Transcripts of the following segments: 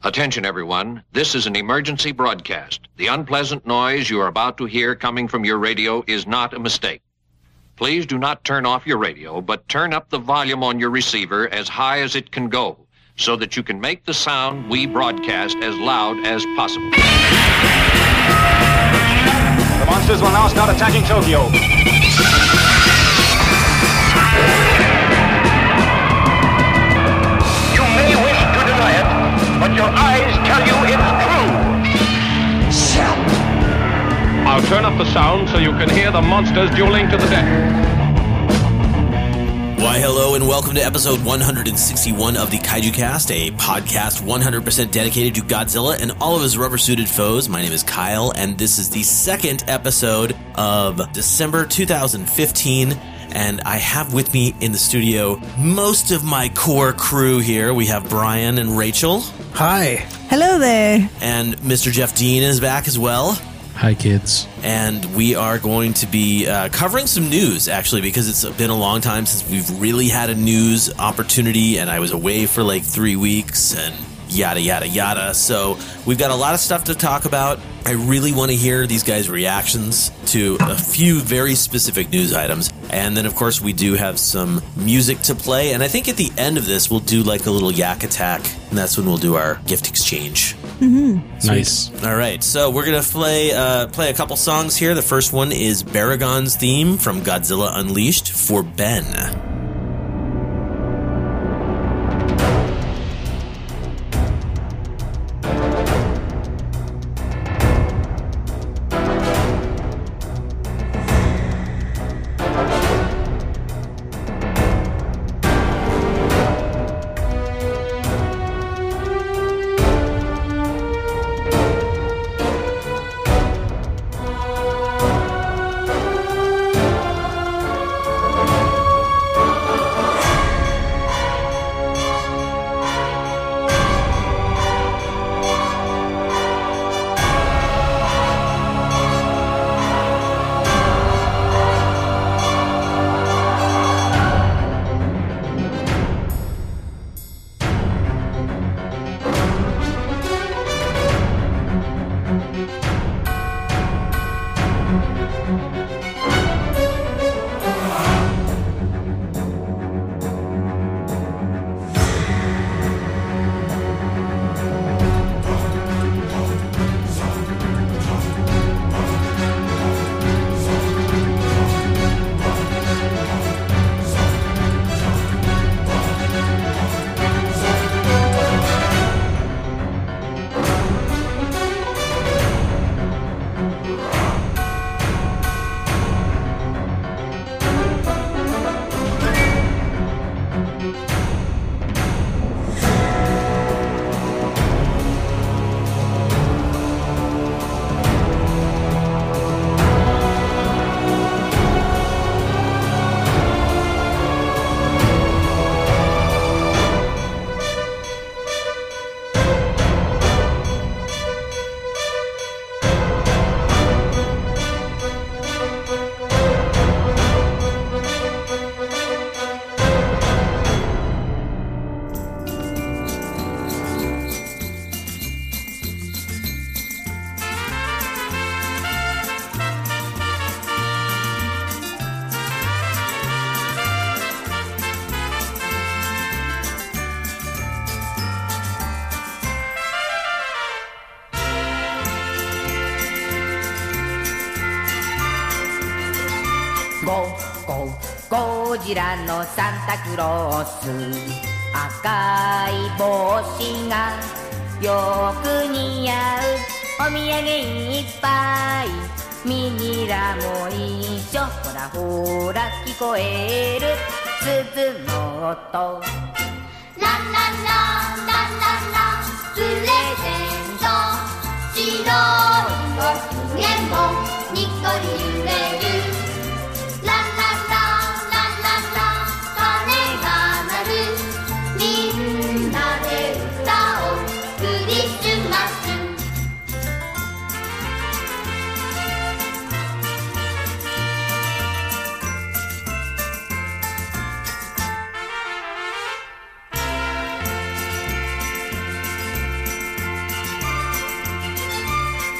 Attention, everyone. This is an emergency broadcast. The unpleasant noise you are about to hear coming from your radio is not a mistake. Please do not turn off your radio, but turn up the volume on your receiver as high as it can go, so that you can make the sound we broadcast as loud as possible. The monsters will now start attacking Tokyo. You may wish to deny it, but your eyes tell you it's true. Shout! I'll turn up the sound so you can hear the monsters dueling to the death. Why, hello, and welcome to episode 161 of the Kaiju Cast, a podcast 100% dedicated to Godzilla and all of his rubber-suited foes. My name is Kyle, and this is the second episode of December 2015, and I have with me in the studio most of my core crew here. We have Brian and Rachel. Hi. Hello there. And Mr. Jeff Dean is back as well. Hi, kids. And we are going to be covering some news, actually, because it's been a long time since we've really had a news opportunity, and I was away for like 3 weeks, and yada, yada, yada. So we've got a lot of stuff to talk about. I really want to hear these guys' reactions to a few very specific news items. And then, of course, we do have some music to play. And I think at the end of this, we'll do like a little yak attack, and that's when we'll do our gift exchange. Mm-hmm. Nice. All right, so we're going to play a couple songs here. The first one is Baragon's theme from Godzilla Unleashed for Ben. ゴジラのサンタクロース赤い帽子がよく似合うお土産いっぱいミニラも一緒ほらほら聞こえる鈴の音ランランランランランランプレゼント白いご機嫌もにっこり揺れるランランランランランラン鐘が鳴るみんなで歌おうクリスマス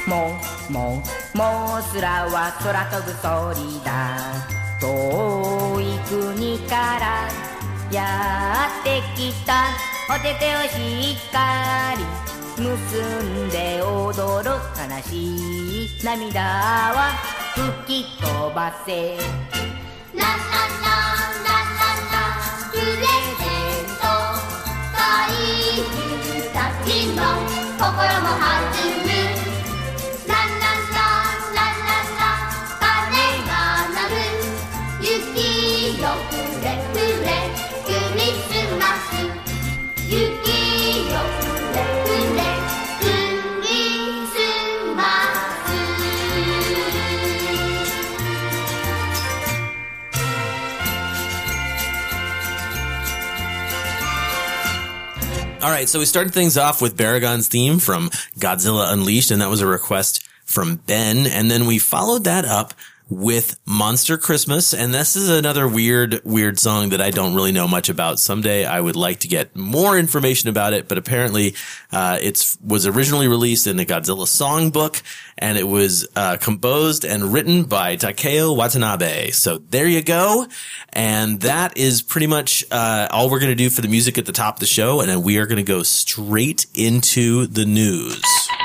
モスラは空飛ぶ鳥だ遠い国からやってきたお手手をしっかり結んで踊る悲しい涙は吹き飛ばせララララララプレゼント怪獣たちの心も弾むララララララ鐘が鳴る雪よふれふれクリスマス雪よふれふれクリスマス All right, so we started things off with Baragon's theme from Godzilla Unleashed, and that was a request from Ben. And then we followed that up with Monster Christmas, and this is another weird song that I don't really know much about. Someday I would like to get more information about it, but apparently it was originally released in the Godzilla Songbook, and it was composed and written by Takeo Watanabe. So there you go, and that is pretty much all we're going to do for the music at the top of the show, and then we are going to go straight into the news.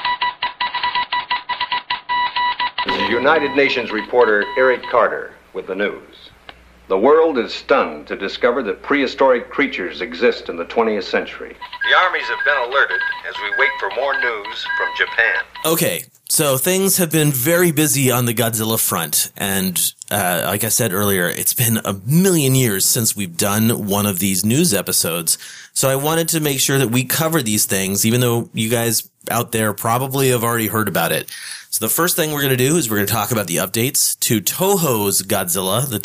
This is United Nations reporter Eric Carter with the news. The world is stunned to discover that prehistoric creatures exist in the 20th century. The armies have been alerted as we wait for more news from Japan. Okay, so things have been very busy on the Godzilla front, and like I said earlier, it's been a million years since we've done one of these news episodes, so I wanted to make sure that we cover these things, even though you guys out there probably have already heard about it. So the first thing we're going to do is we're going to talk about the updates to Toho's Godzilla, the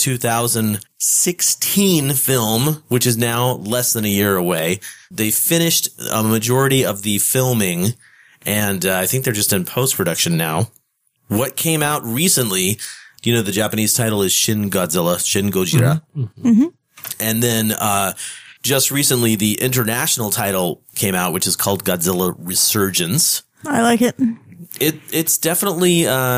2016 film, which is now less than a year away. They finished a majority of the filming, and I think they're just in post-production now. What came out recently, you know, the Japanese title is Shin Godzilla, Shin Gojira. Mm-hmm. And then just recently the international title came out, which is called Godzilla Resurgence. I like it. It's definitely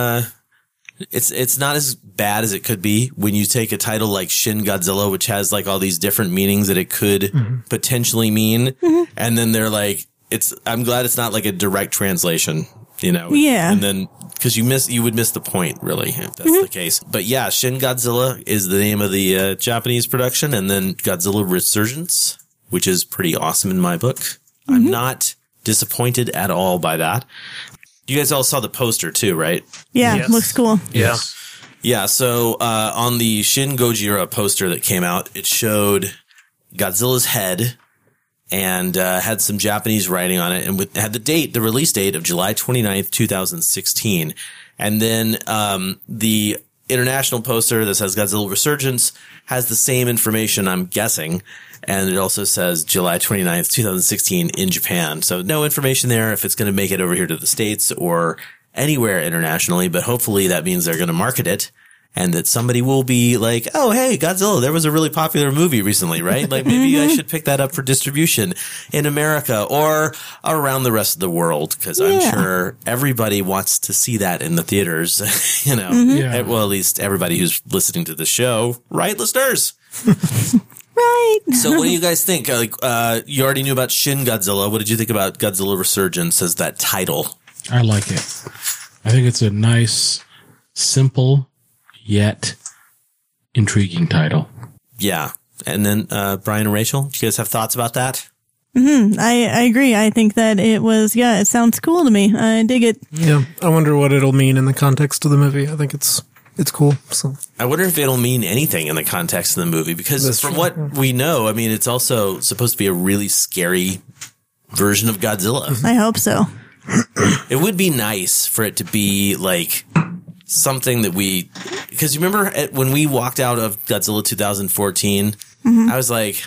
it's not as bad as it could be when you take a title like Shin Godzilla, which has like all these different meanings that it could potentially mean, and then they're like, I'm glad it's not like a direct translation, you know. Yeah. And then because you would miss the point, really, if that's the case. But yeah, Shin Godzilla is the name of the Japanese production, and then Godzilla Resurgence, which is pretty awesome in my book. I'm not disappointed at all by that. You guys all saw the poster too, right? Yeah, Yes. looks cool. Yeah. Yeah, so on the Shin Gojira poster that came out, it showed Godzilla's head and had some Japanese writing on it, and had the release date of July 29th, 2016. And then the international poster that says Godzilla Resurgence has the same information, I'm guessing, and it also says July 29th, 2016 in Japan. So no information there if it's going to make it over here to the States or anywhere internationally, but hopefully that means they're going to market it and that somebody will be like, oh, hey, Godzilla, there was a really popular movie recently, right? Like maybe I should pick that up for distribution in America or around the rest of the world, because I'm sure everybody wants to see that in the theaters, you know. Yeah. Well, at least everybody who's listening to the show, right, listeners? Right. So what do you guys think? Like, you already knew about Shin Godzilla. What did you think about Godzilla Resurgence as that title? I like it. I think it's a nice, simple, yet intriguing title. Yeah. And then, Brian and Rachel, do you guys have thoughts about that? I agree. I think that it sounds cool to me. I dig it. Yeah. I wonder what it'll mean in the context of the movie. I think it's cool. So I wonder if it'll mean anything in the context of the movie, because from what we know, I mean, it's also supposed to be a really scary version of Godzilla. I hope so. It would be nice for it to be like something that because you remember when we walked out of Godzilla 2014, I was like,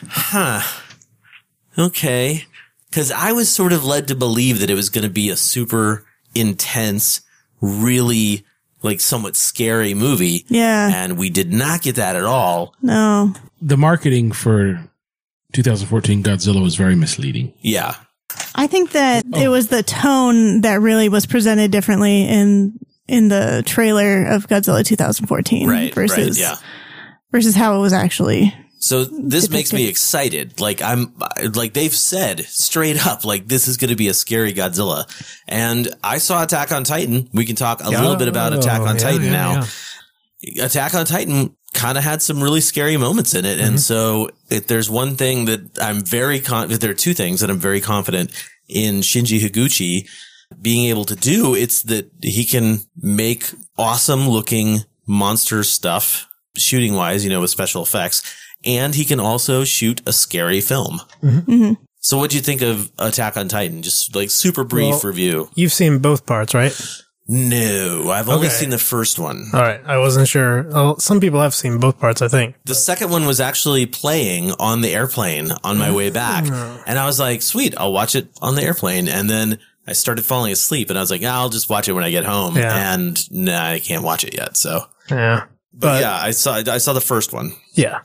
okay. Because I was sort of led to believe that it was going to be a super intense, really like somewhat scary movie. Yeah. And we did not get that at all. No. The marketing for 2014 Godzilla was very misleading. Yeah. I think that it was the tone that really was presented differently in the trailer of Godzilla 2014 versus how it was actually. So this makes me excited. Like they've said straight up, like this is going to be a scary Godzilla. And I saw Attack on Titan. We can talk a little bit about Attack on Titan now. Yeah. Attack on Titan kind of had some really scary moments in it. And so if there's one thing that I'm very there are two things that I'm very confident in Shinji Higuchi being able to do. It's that he can make awesome looking monster stuff shooting wise, with special effects. And he can also shoot a scary film. So what'd you think of Attack on Titan? Just like super brief review. You've seen both parts, right? No, I've only seen the first one. All right. I wasn't sure. Well, some people have seen both parts, I think. The second one was actually playing on the airplane on my way back. And I was like, sweet, I'll watch it on the airplane. And then I started falling asleep and I was like, I'll just watch it when I get home. Yeah. And I can't watch it yet. So yeah, but yeah, I saw the first one. Yeah.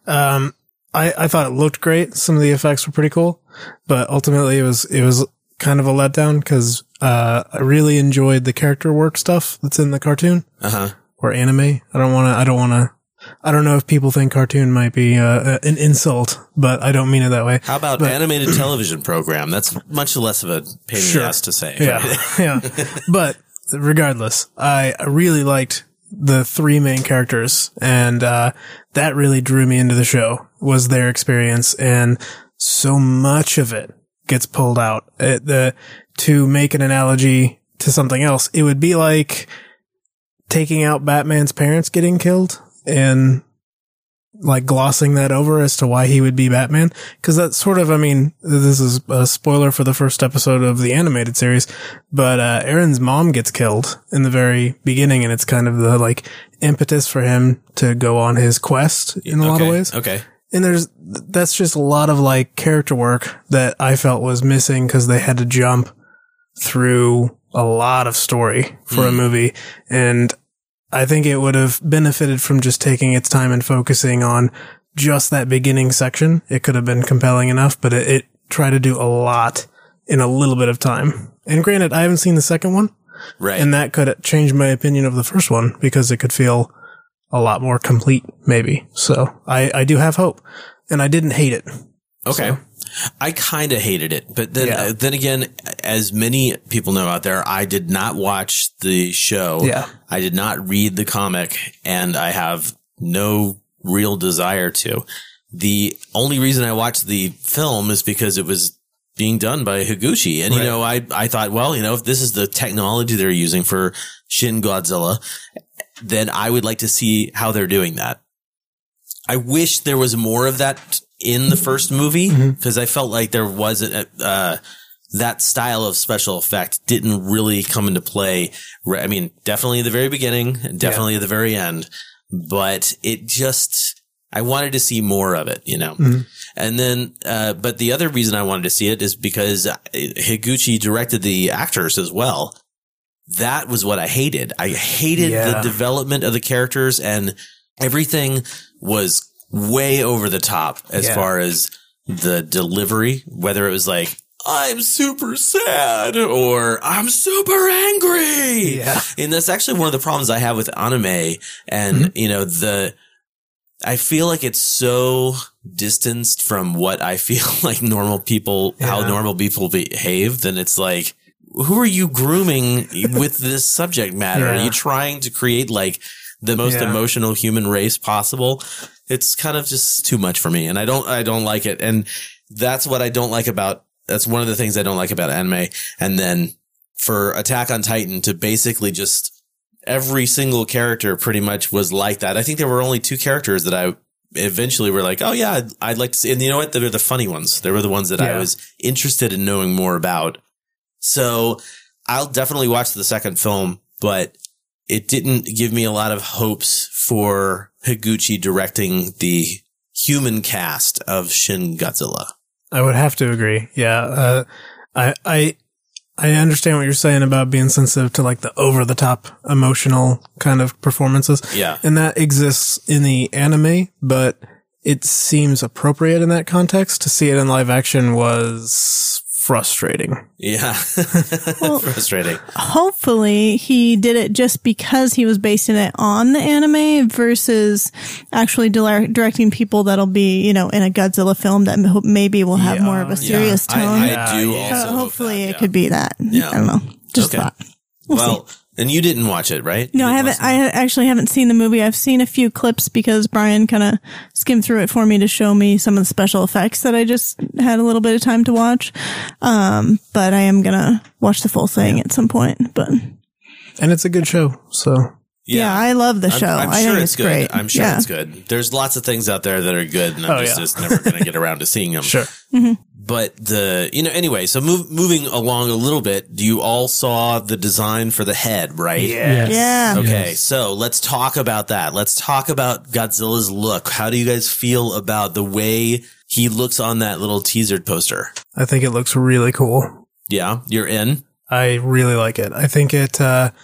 I thought it looked great. Some of the effects were pretty cool, but ultimately it was kind of a letdown because, I really enjoyed the character work stuff that's in the cartoon. Or anime. I don't know if people think cartoon might be, an insult, but I don't mean it that way. How about animated television program? That's much less of a pain in the ass to say. Yeah. Yeah. But regardless, I really liked the three main characters, and that really drew me into the show, was their experience, and so much of it gets pulled out. To make an analogy to something else, it would be like taking out Batman's parents getting killed and like glossing that over as to why he would be Batman. Cause that's sort of, this is a spoiler for the first episode of the animated series, but Aaron's mom gets killed in the very beginning, and it's kind of the like impetus for him to go on his quest in a lot of ways. Okay. And that's just a lot of like character work that I felt was missing because they had to jump through a lot of story for a movie. And I think it would have benefited from just taking its time and focusing on just that beginning section. It could have been compelling enough, but it tried to do a lot in a little bit of time. And granted, I haven't seen the second one. Right. And that could change my opinion of the first one because it could feel a lot more complete, maybe. So I do have hope, and I didn't hate it. Okay. So. I kind of hated it, but then again, as many people know out there, I did not watch the show. Yeah. I did not read the comic, and I have no real desire to. The only reason I watched the film is because it was being done by Higuchi. And, I thought, well, if this is the technology they're using for Shin Godzilla, then I would like to see how they're doing that. I wish there was more of that in the first movie, because I felt like there wasn't that style of special effect didn't really come into play. I mean, definitely at the very beginning, definitely at the very end, but it just, I wanted to see more of it, And then, but the other reason I wanted to see it is because Higuchi directed the actors as well. That was what I hated. I hated the development of the characters, and everything was way over the top as far as the delivery, whether it was like, I'm super sad or I'm super angry. Yeah. And that's actually one of the problems I have with anime. And, I feel like it's so distanced from what I feel like normal people, how normal people behave. Then it's like, who are you grooming with this subject matter? Are you trying to create like the most emotional human race possible? It's kind of just too much for me, and I don't like it. And that's what I don't like that's one of the things I don't like about anime. And then for Attack on Titan to basically just every single character pretty much was like that. I think there were only two characters that I eventually were like, oh yeah, I'd like to see. And you know what? They're the funny ones. They were the ones that I was interested in knowing more about. So I'll definitely watch the second film, but it didn't give me a lot of hopes for Higuchi directing the human cast of Shin Godzilla. I would have to agree. Yeah. I understand what you're saying about being sensitive to like the over the top emotional kind of performances. Yeah. And that exists in the anime, but it seems appropriate in that context. To see it in live action was frustrating. Yeah. Frustrating. Hopefully he did it just because he was basing it on the anime versus actually directing people that'll be, in a Godzilla film that maybe will have more of a serious tone. I do also hopefully it could be that. I don't know. Just thought. We'll see. And you didn't watch it, right? No, I haven't. I actually haven't seen the movie. I've seen a few clips because Brian kind of skimmed through it for me to show me some of the special effects that I just had a little bit of time to watch. But I am gonna watch the full thing at some point. And it's a good show. So yeah, I love the show. I'm I sure think it's good. great. I'm sure it's good. There's lots of things out there that are good, and I'm just never going to get around to seeing them. Sure. Mm-hmm. But anyway, so moving along a little bit, you all saw the design for the head, right? Yeah. Okay, so let's talk about that. Let's talk about Godzilla's look. How do you guys feel about the way he looks on that little teaser poster? I think it looks really cool. Yeah, you're in? I really like it. I think it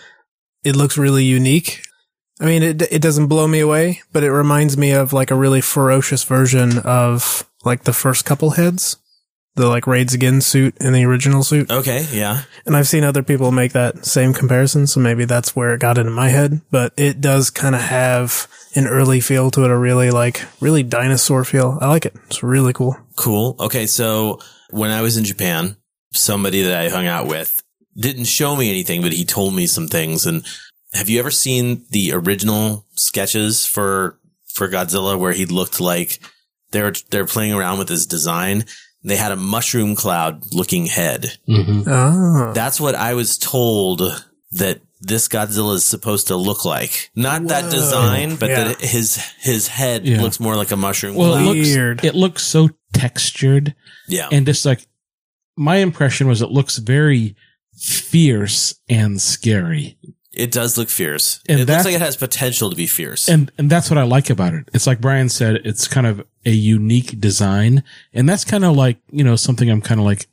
looks really unique. I mean, it doesn't blow me away, but it reminds me of like a really ferocious version of like the first couple heads. The like Raids Again suit and the original suit. Okay, yeah. And I've seen other people make that same comparison, so maybe that's where it got into my head. But it does kind of have an early feel to it, a really dinosaur feel. I like it. It's really cool. Cool. Okay, so when I was in Japan, somebody that I hung out with didn't show me anything, but he told me some things. And have you ever seen the original sketches for Godzilla where he looked like they're playing around with his design? They had a mushroom cloud looking head. Mm-hmm. Oh. That's what I was told that this Godzilla is supposed to look like. Not that design, but that his head looks more like a mushroom cloud. It looks so textured. Yeah. And just like, my impression was it looks very fierce and scary. It does look fierce. And it looks like it has potential to be fierce. And that's what I like about it. It's like Brian said, it's kind of a unique design. And that's kind of like, something I'm kind of like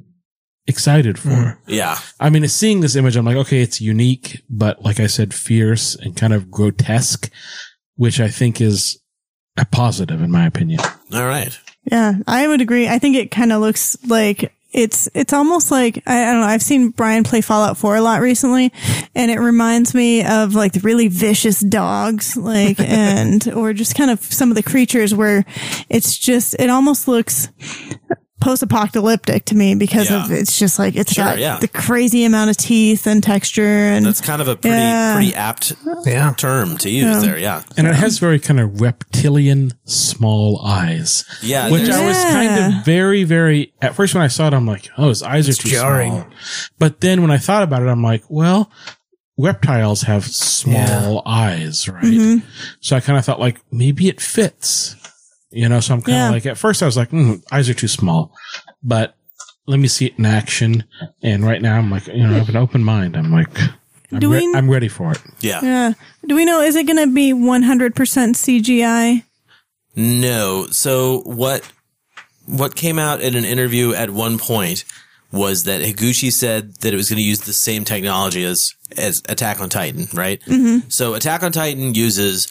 excited for. Yeah. I mean, seeing this image, I'm like, okay, it's unique, but like I said, fierce and kind of grotesque, which I think is a positive in my opinion. All right. Yeah, I would agree. I think it kind of looks like it's almost like, I don't know, I've seen Brian play Fallout 4 a lot recently, and it reminds me of like the really vicious dogs, like, or just kind of some of the creatures where it almost looks post-apocalyptic to me because of it's just like it's got the crazy amount of teeth and texture, and that's kind of a pretty apt term to use there. Yeah, and it has very kind of reptilian small eyes. Yeah, which I was kind of very, very at first when I saw it, I'm like, oh, his eyes are too small. But then when I thought about it, I'm like, well, reptiles have small eyes, right? Mm-hmm. So I kind of thought like maybe it fits. So I'm kind of like, at first I was like, eyes are too small, but let me see it in action. And right now I'm like, I have an open mind. I'm like, I'm ready for it. Yeah. Yeah. Do we know, is it going to be 100% CGI? No. So what came out in an interview at one point was that Higuchi said that it was going to use the same technology as Attack on Titan, right? Mm-hmm. So Attack on Titan uses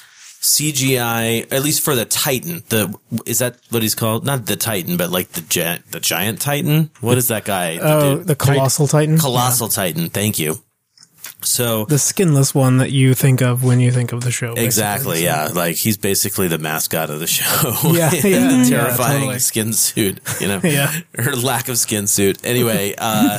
CGI, at least for the Titan. Is that what he's called? Not the Titan, but like the giant Titan. What is that guy? Oh, the Colossal Titan. Colossal Titan. Thank you. So the skinless one that you think of when you think of the show. Exactly. Yeah. Like he's basically the mascot of the show. Yeah. The terrifying skin suit, or lack of skin suit. Anyway,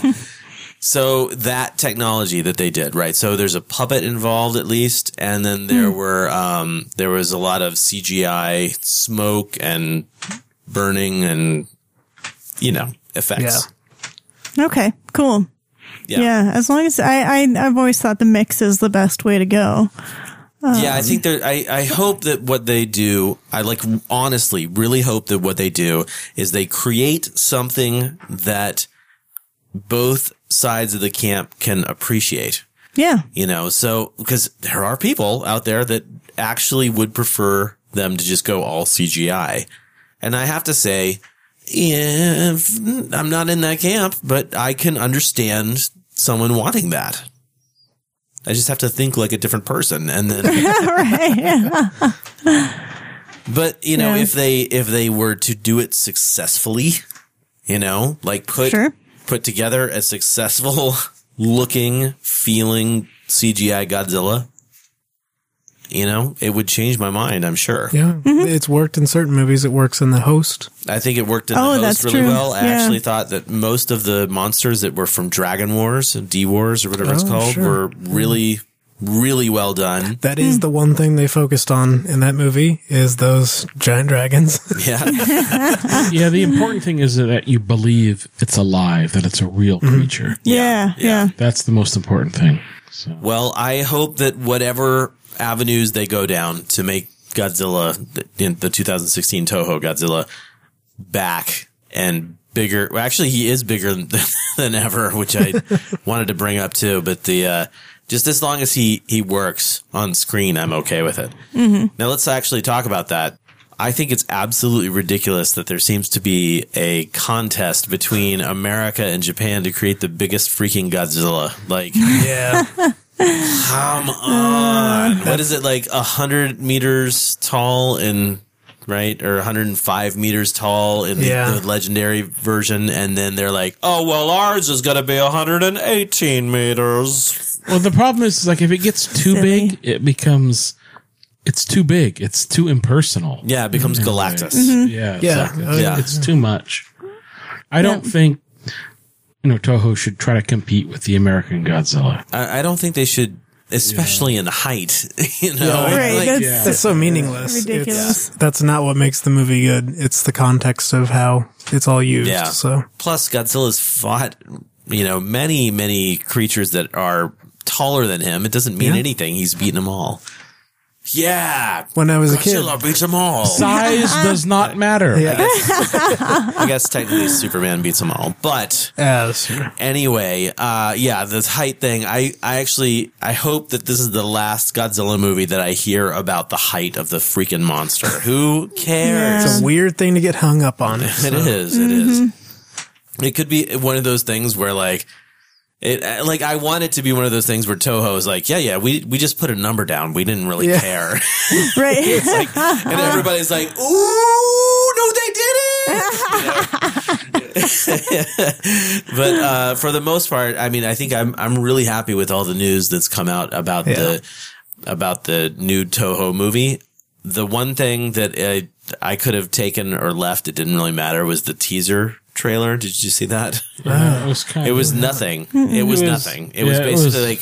so that technology that they did, right? So there's a puppet involved at least, and then there was a lot of CGI smoke and burning and effects. Yeah. Okay, cool. Yeah, as long as I've always thought the mix is the best way to go. I think I hope that what they do, honestly really hope that what they do is they create something that both sides of the camp can appreciate. Yeah. So, because there are people out there that actually would prefer them to just go all CGI. And I have to say, I'm not in that camp, but I can understand someone wanting that. I just have to think like a different person and then. Right. But, if they were to do it successfully, put put together a successful looking, feeling CGI Godzilla, you know, it would change my mind, I'm sure. Yeah. It's worked in certain movies. It works in The Host. I think it worked in The Host that's really true. well. I Yeah. actually thought that most of the monsters that were from Dragon Wars, D-Wars, or whatever it's called, were really, really well done. That is the one thing they focused on in that movie is those giant dragons. Yeah. Yeah, the important thing is that you believe it's alive, that it's a real creature. Yeah. That's the most important thing. So. Well, I hope that whatever avenues they go down to make Godzilla, in the 2016 Toho Godzilla, back and bigger. Well, actually, he is bigger than ever, which I wanted to bring up too. But just as long as he works on screen, I'm okay with it. Now let's actually talk about that. I think it's absolutely ridiculous that there seems to be a contest between America and Japan to create the biggest freaking Godzilla. Like, Yeah. come on. What is it, like 100 meters tall in, right? Or 105 meters tall in the legendary version. And then they're like, oh, well, ours is going to be 118 meters. Well, the problem is like if it gets too big, it's too big. It's too impersonal. Yeah, it becomes Galactus. Yeah. Yeah. Exactly. Yeah. It's too much. I don't think, Toho should try to compete with the American Godzilla. I don't think they should, especially in height. You know, Right, That's so meaningless. ridiculous. That's not what makes the movie good. It's the context of how it's all used. Yeah. So Plus, Godzilla's fought, many, many creatures that are taller than him. It doesn't mean anything. He's beaten them all. Yeah. when I was a kid, Godzilla beats them all. Size does not matter. I guess technically Superman beats them all. But anyway, this height thing, I hope that this is the last Godzilla movie that I hear about the height of the freaking monster. Who cares? it's a weird thing to get hung up on. It is. It could be one of those things where I want it to be one of those things where Toho is like, we just put a number down. We didn't really care. Right. It's like, and everybody's like, ooh, no, they didn't. But for the most part, I mean, I think I'm really happy with all the news that's come out about the new Toho movie. The one thing that I could have taken or left, it didn't really matter, was the teaser trailer. Did you see that? It was nothing. It was nothing. It was basically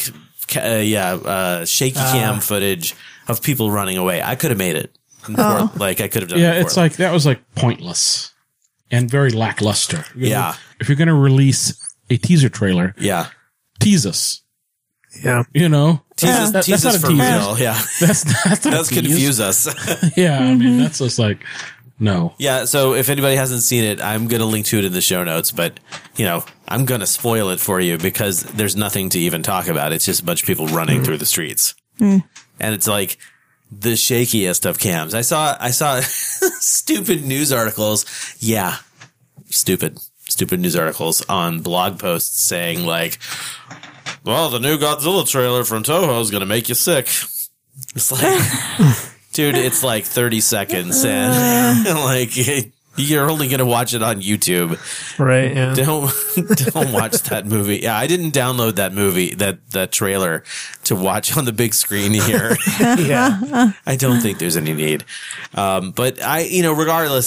shaky cam footage of people running away. I could have made it. I could have done it. It's like, that was like pointless and very lackluster. Yeah. If you're going to release a teaser trailer, tease us. Yeah. Tease that's us not a for teaser. real. Yeah. That's confuse us. Yeah. I mean, that's just like, no. Yeah, so if anybody hasn't seen it, I'm going to link to it in the show notes, but, I'm going to spoil it for you because there's nothing to even talk about. It's just a bunch of people running through the streets. And it's like the shakiest of cams. I saw stupid news articles. Yeah, stupid news articles on blog posts saying like, well, the new Godzilla trailer from Toho is going to make you sick. It's like... Dude, it's like 30 seconds and you're only going to watch it on YouTube. Right. Yeah. Don't watch that movie. Yeah. I didn't download that movie, that trailer to watch on the big screen here. Yeah. I don't think there's any need. But regardless,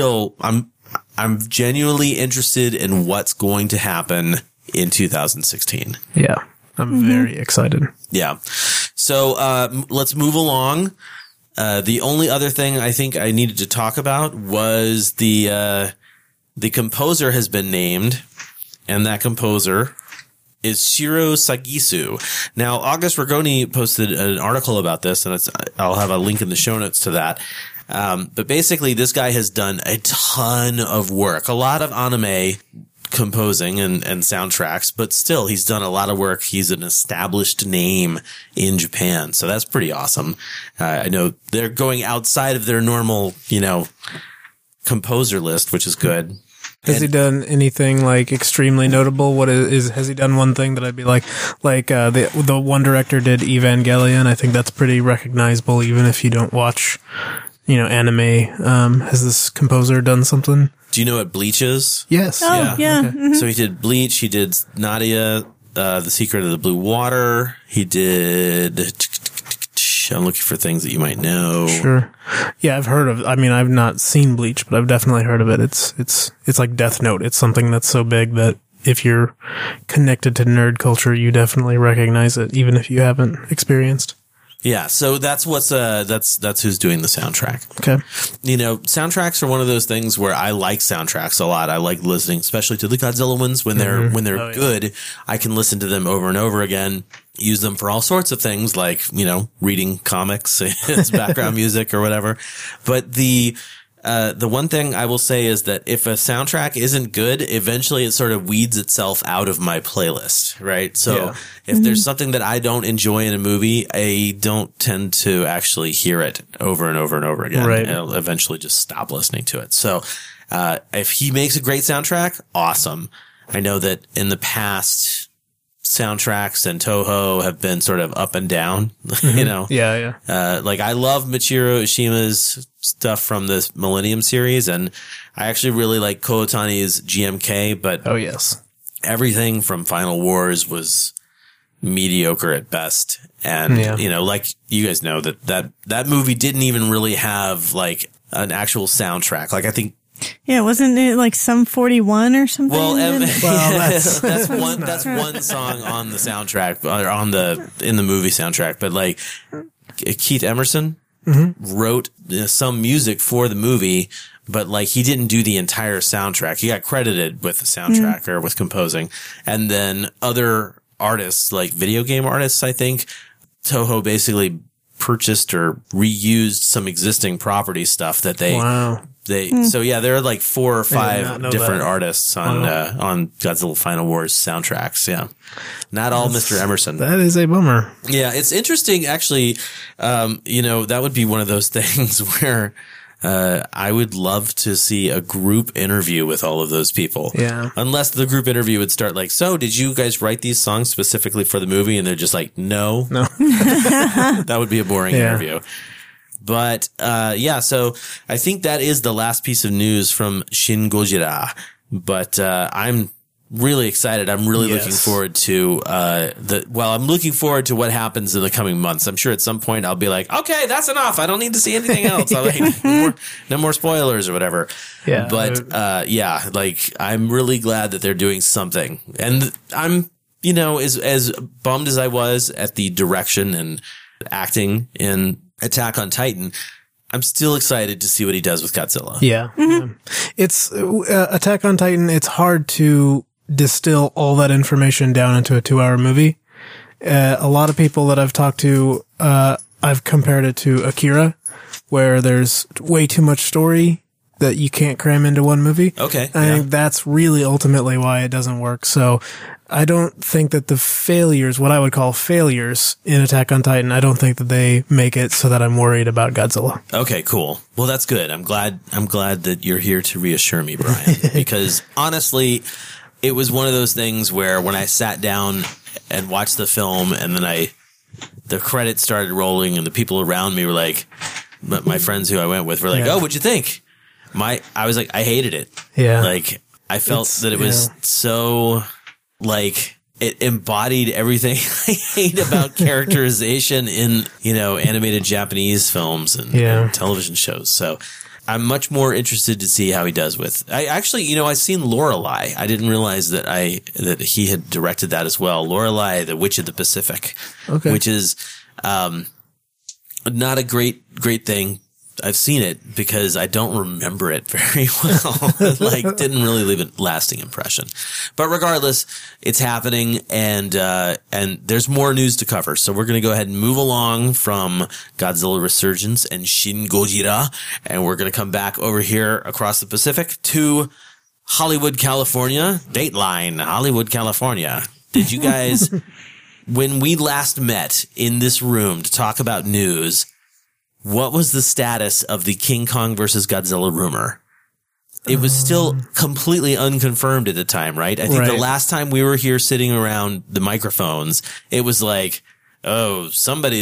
I'm genuinely interested in what's going to happen in 2016. Yeah. I'm very excited. Yeah. So, let's move along. The only other thing I think I needed to talk about was the composer has been named, and that composer is Shiro Sagisu. Now, August Ragoni posted an article about this, and I'll have a link in the show notes to that. But basically, this guy has done a ton of work, a lot of anime composing and soundtracks, but still he's done a lot of work. He's an established name in Japan. So that's pretty awesome. I know they're going outside of their normal, composer list, which is good. Has he done anything like extremely notable? Has he done one thing that I'd be like the one director did Evangelion? I think that's pretty recognizable even if you don't watch anime. Has this composer done something? Do you know what Bleach is? Yes. Oh, yeah. Okay. Mhm. So he did Bleach. He did Nadia, The Secret of the Blue Water. He did. I'm looking for things that you might know. Sure. Yeah, I've heard of. I mean, I've not seen Bleach, but I've definitely heard of it. It's like Death Note. It's something that's so big that if you're connected to nerd culture, you definitely recognize it, even if you haven't experienced. Yeah, so that's what's that's who's doing the soundtrack. Okay. Soundtracks are one of those things where I like soundtracks a lot. I like listening, especially to the Godzilla ones when they're good. I can listen to them over and over again. Use them for all sorts of things, like reading comics as background music or whatever. But the one thing I will say is that if a soundtrack isn't good, eventually it sort of weeds itself out of my playlist, right? So if there's something that I don't enjoy in a movie, I don't tend to actually hear it over and over and over again. Right. I'll eventually just stop listening to it. So if he makes a great soundtrack, awesome. I know that in the past, soundtracks and Toho have been sort of up and down, Yeah. like I love Michiru Ishima's stuff from this Millennium series, and I actually really like Kootani's GMK, but Oh, yes. everything from Final Wars was mediocre at best. And, like you guys know that movie didn't even really have like an actual soundtrack. Like I think, Yeah, wasn't it like Sum 41 or something? well, that's that's one song on the soundtrack or in the movie soundtrack, but like Keith Emerson wrote some music for the movie, but like he didn't do the entire soundtrack. He got credited with the soundtrack or with composing, and then other artists, like video game artists, I think Toho basically purchased or reused some existing property stuff that they. Wow. So yeah, there are like 4 or 5 different that. artists on Godzilla Final Wars soundtracks. Yeah. Not all Mr. Emerson. That is a bummer. Yeah. It's interesting actually. That would be one of those things where, I would love to see a group interview with all of those people. Yeah. Unless the group interview would start like, so did you guys write these songs specifically for the movie? And they're just like, no. That would be a boring interview. But, so I think that is the last piece of news from Shin Gojira. But, I'm really excited. I'm really looking forward to, I'm looking forward to what happens in the coming months. I'm sure at some point I'll be like, okay, that's enough. I don't need to see anything else. No more spoilers or whatever. Yeah. But, I'm really glad that they're doing something. And I'm, as bummed as I was at the direction and acting in Attack on Titan, I'm still excited to see what he does with Godzilla. Yeah. It's Attack on Titan. It's hard to distill all that information down into a 2-hour movie. A lot of people that I've talked to, I've compared it to Akira, where there's way too much story that you can't cram into one movie. Okay. I think that's really ultimately why it doesn't work. So I don't think that the failures, what I would call failures in Attack on Titan, I don't think that they make it so that I'm worried about Godzilla. Okay, cool. Well, that's good. I'm glad that you're here to reassure me, Brian, because honestly, it was one of those things where when I sat down and watched the film and then the credits started rolling and the people around me were like, my friends who I went with were like, oh, what'd you think? I was like, I hated it. Yeah. Like, I felt that it was so, like, it embodied everything I hate about characterization in, animated Japanese films and television shows. So I'm much more interested to see how he does with, I've seen Lorelei. I didn't realize that he had directed that as well. Lorelei, the Witch of the Pacific, which is, not a great thing. I've seen it because I don't remember it very well. Didn't really leave a lasting impression. But regardless, it's happening and there's more news to cover. So we're going to go ahead and move along from Godzilla Resurgence and Shin Gojira. And we're going to come back over here across the Pacific to Hollywood, California. Dateline, Hollywood, California. Did you guys, when we last met in this room to talk about news, what was the status of the King Kong versus Godzilla rumor? It was still completely unconfirmed at the time, right? I think the last time we were here sitting around the microphones, it was like, oh, somebody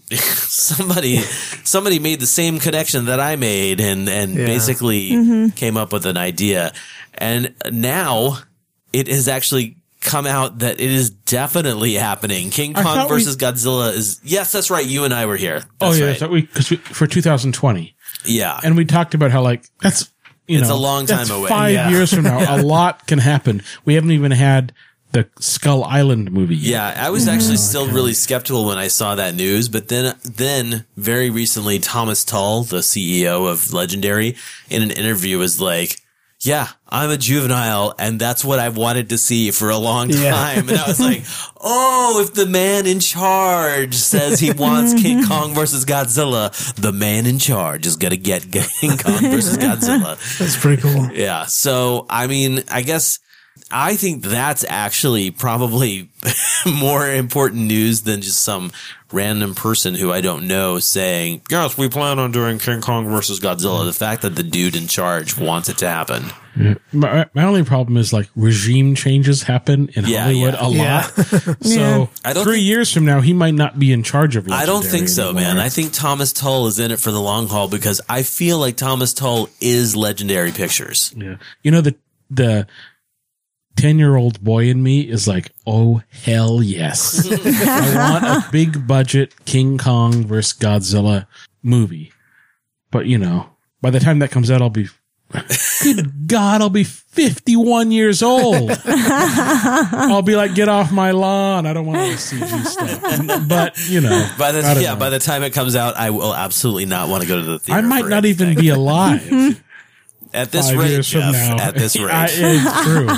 made the same connection that I made and basically came up with an idea. And now it has actually come out that it is definitely happening. King Kong versus Godzilla is, yes, that's right. You and I were here. That's right. For 2020. Yeah. And we talked about how it's a long time away. 5 years from now. A lot can happen. We haven't even had the Skull Island movie yet. Yeah, I was actually still really skeptical when I saw that news, but then very recently, Thomas Tull, the CEO of Legendary, in an interview was like, yeah, I'm a juvenile, and that's what I've wanted to see for a long time. And I was like, oh, if the man in charge says he wants King Kong versus Godzilla, the man in charge is going to get King Kong versus Godzilla. That's pretty cool. Yeah, so, I mean, I think that's actually probably more important news than just some random person who I don't know saying, yes, we plan on doing King Kong versus Godzilla. The fact that the dude in charge wants it to happen. Yeah. My only problem is regime changes happen in Hollywood a lot. So 3 years from now, he might not be in charge of Legendary I don't think so, anymore. man. I think Thomas Tull is in it for the long haul because I feel like Thomas Tull is Legendary Pictures. Yeah. You know, the 10-year-old boy in me is like, oh, hell yes. I want a big budget King Kong versus Godzilla movie. But, by the time that comes out, good God, I'll be 51 years old. I'll be like, get off my lawn. I don't want all this CG stuff. But, by the time it comes out, I will absolutely not want to go to the theater. I might not even be alive. At this rate, Jeff, at this rate. It's true.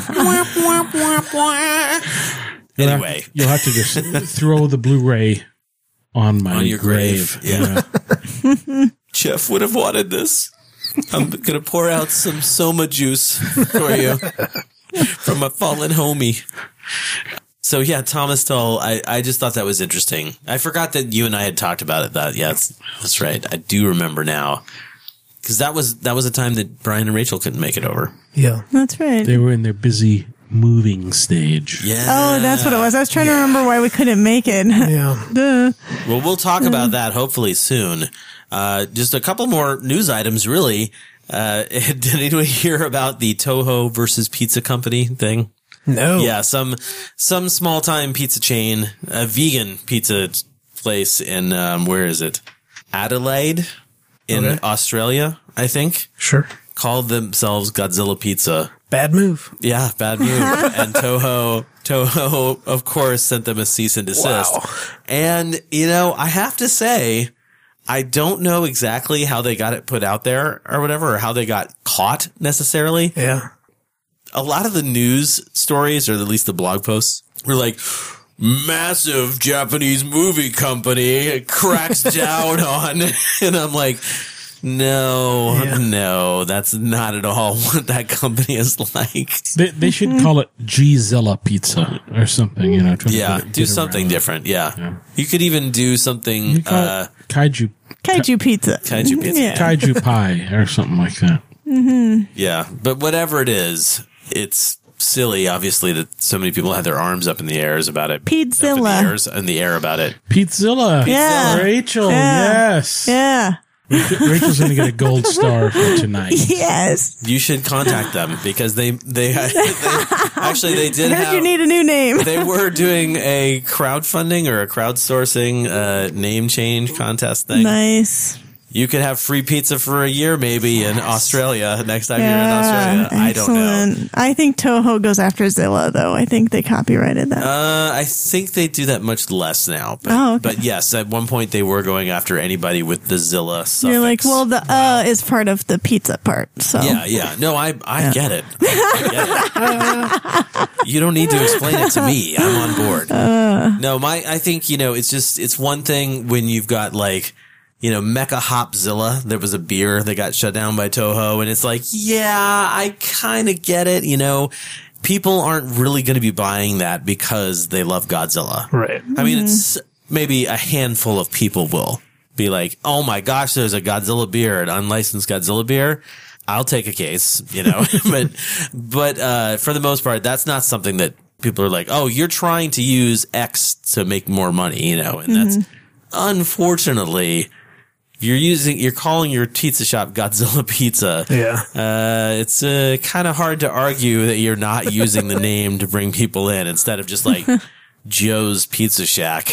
Anyway. You'll have to just throw the Blu-ray on your grave. Yeah. Jeff would have wanted this. I'm going to pour out some Soma juice for you from a fallen homie. So yeah, Thomas Tull, I just thought that was interesting. I forgot that you and I had talked about it. That's right. I do remember now. Because that was a time that Brian and Rachel couldn't make it over. Yeah. That's right. They were in their busy moving stage. Yeah. Oh, that's what it was. I was trying to remember why we couldn't make it. Yeah. Duh. Well, we'll talk about that hopefully soon. Just a couple more news items, really. Did anyone hear about the Toho versus Pizza Company thing? No. Yeah, some small time pizza chain, a vegan pizza place in where is it? Adelaide in Australia, I think. Sure. Called themselves Godzilla Pizza. Bad move. Yeah, bad move. And Toho, of course, sent them a cease and desist. Wow. And, I have to say, I don't know exactly how they got it put out there or whatever, or how they got caught necessarily. Yeah. A lot of the news stories, or at least the blog posts, were like, massive Japanese movie company cracks down on, and I'm like, no, that's not at all what that company is like. They should call it G-Zilla Pizza or something, Yeah, do something different. Yeah. You could even do something, Kaiju Pizza. Kaiju Pizza. Yeah. Kaiju Pie or something like that. Mm-hmm. Yeah, but whatever it is, it's silly, obviously, that so many people had their arms up in the air about it. Pizzilla. In the air about it. Pizzilla. Yeah. Rachel, yeah. yes. Yeah. Rachel's going to get a gold star for tonight. Yes. You should contact them because they actually they did I heard you need a new name. They were doing a crowdfunding or a crowdsourcing name change contest thing. Nice. You could have free pizza for a year maybe in Australia next time you're in Australia. Excellent. I don't know. I think Toho goes after Zilla, though. I think they copyrighted that. I think they do that much less now. But, okay. But yes, at one point they were going after anybody with the Zilla suffix. You're like, well, the is part of the pizza part. So Yeah. No, I get it. I get it. You don't need to explain it to me. I'm on board. No, I think, it's one thing when you've got Mecha Hopzilla. There was a beer that got shut down by Toho, and it's like, yeah, I kind of get it. People aren't really going to be buying that because they love Godzilla. Right. I mean, it's maybe a handful of people will be like, oh my gosh, there's a Godzilla beer, an unlicensed Godzilla beer. I'll take a case, but for the most part, that's not something that people are like, oh, you're trying to use X to make more money, and that's unfortunately, you're calling your pizza shop Godzilla Pizza. Yeah. It's kind of hard to argue that you're not using the name to bring people in instead of just like Joe's Pizza Shack.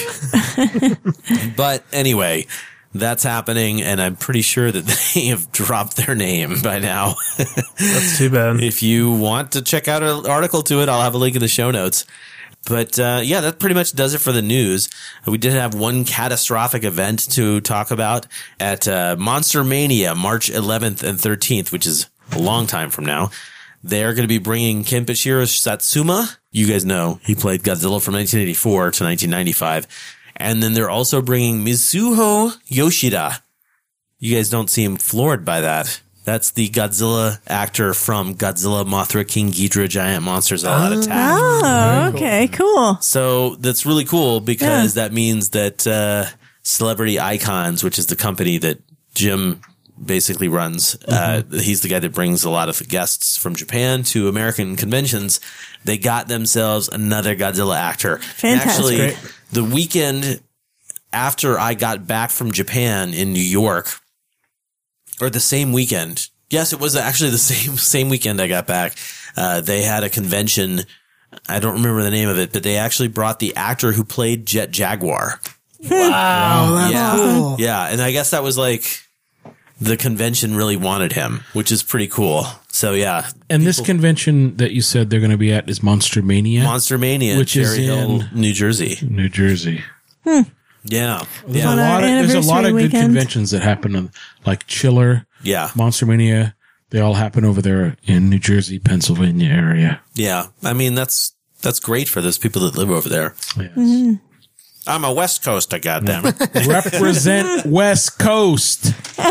But anyway, that's happening, and I'm pretty sure that they have dropped their name by now. That's too bad. If you want to check out an article to it, I'll have a link in the show notes. But yeah, that pretty much does it for the news. We did have one catastrophic event to talk about at Monster Mania, March 11th and 13th, which is a long time from now. They're going to be bringing Kenpachiro Satsuma. You guys know he played Godzilla from 1984 to 1995. And then they're also bringing Mizuho Yoshida. You guys don't seem floored by that. That's the Godzilla actor from Godzilla, Mothra, King Ghidorah, Giant Monsters All Out Attack. Oh, okay, cool. So that's really cool because that means that Celebrity Icons, which is the company that Jim basically runs, he's the guy that brings a lot of guests from Japan to American conventions. They got themselves another Godzilla actor. Fantastic. Actually, the weekend after I got back from Japan in New York, or the same weekend. Yes, it was actually the same weekend I got back. They had a convention. I don't remember the name of it, but they actually brought the actor who played Jet Jaguar. Wow, that's cool. Yeah, and I guess that was like the convention really wanted him, which is pretty cool. So yeah. And this convention that you said they're going to be at is Monster Mania? Monster Mania, which is Hill, in New Jersey. New Jersey. Yeah. There's a lot of good conventions that happen, like Chiller, Monster Mania. They all happen over there in New Jersey, Pennsylvania area. Yeah. I mean, that's great for those people that live over there. Yes. I'm a West Coaster, goddammit. Represent West Coast.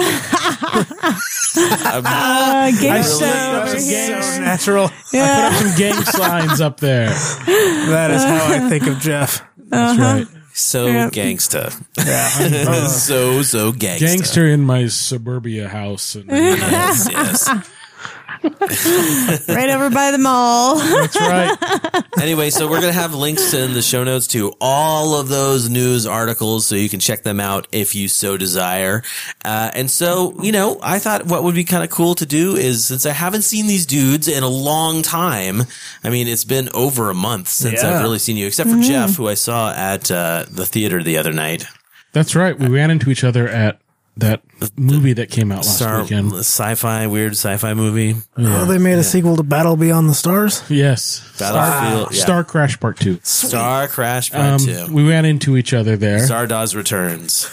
So natural. I put up some gang signs up there. That is how I think of Jeff. That's right. So gangsta. Yeah. so gangsta. Gangster in my suburbia house. And yes. Right over by the mall. That's right. Anyway, so we're going to have links in the show notes to all of those news articles so you can check them out if you so desire. And so, I thought what would be kind of cool to do is, since I haven't seen these dudes in a long time, I mean, it's been over a month since I've really seen you, except for Jeff, who I saw at the theater the other night. That's right. We ran into each other at that movie that came out last weekend. Weird sci-fi movie. Yeah. Oh, they made a sequel to Battle Beyond the Stars? Yes. Battlefield. Star Crash Part 2. Star Crash Part 2. We ran into each other there. Stardust Returns.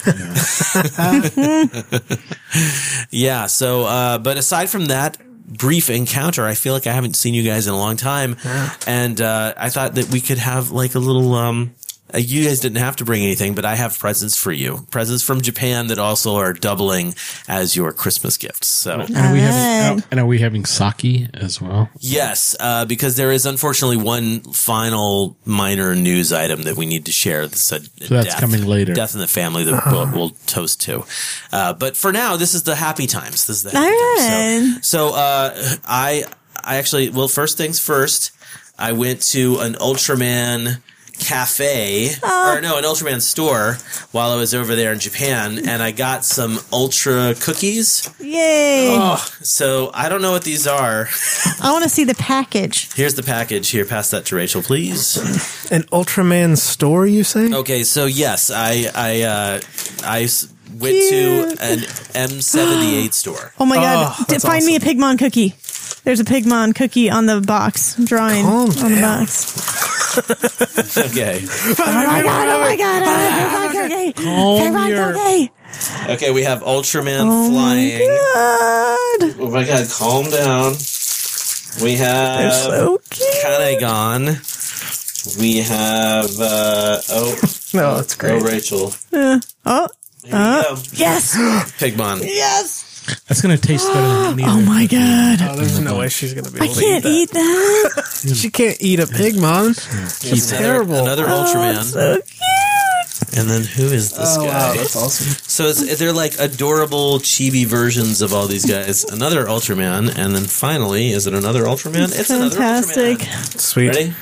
Yeah. So, but aside from that brief encounter, I feel like I haven't seen you guys in a long time. Yeah. And, I thought that we could have like a little, you guys didn't have to bring anything, but I have presents for you. Presents from Japan that also are doubling as your Christmas gifts. So, are we having sake as well? Yes, because there is unfortunately one final minor news item that we need to share. So that's coming later. Death in the family that we'll toast to. But for now, this is the happy times. This is the happy times. So I actually, well, first things first, I went to an Ultraman cafe, an Ultraman store while I was over there in Japan, and I got some Ultra cookies. Yay! So I don't know what these are. I want to see the package. Here's the package. Here, pass that to Rachel, please. An Ultraman store, you say? Okay, so yes, I went to an M78 store. Oh my god! Find me a Pigmon cookie. There's a Pigmon cookie on the box, drawing on the box. Okay. Oh my god! Okay, we have Ultraman flying. God. Oh my god, calm down. We have Kanegon. We have no, that's great. Oh, Rachel. Here you go. Yes. Pigmon. Yes. That's going to taste better than either. Oh my god. Oh, there's no way she's going to be able to can't eat that. She can't eat a Pigmon. It's terrible. Another Ultraman. So cute. And then who is this guy? Wow, that's awesome. So they're like adorable chibi versions of all these guys. Another Ultraman, and then finally, is it another Ultraman? It's fantastic. Another Ultraman. Sweet. Ready?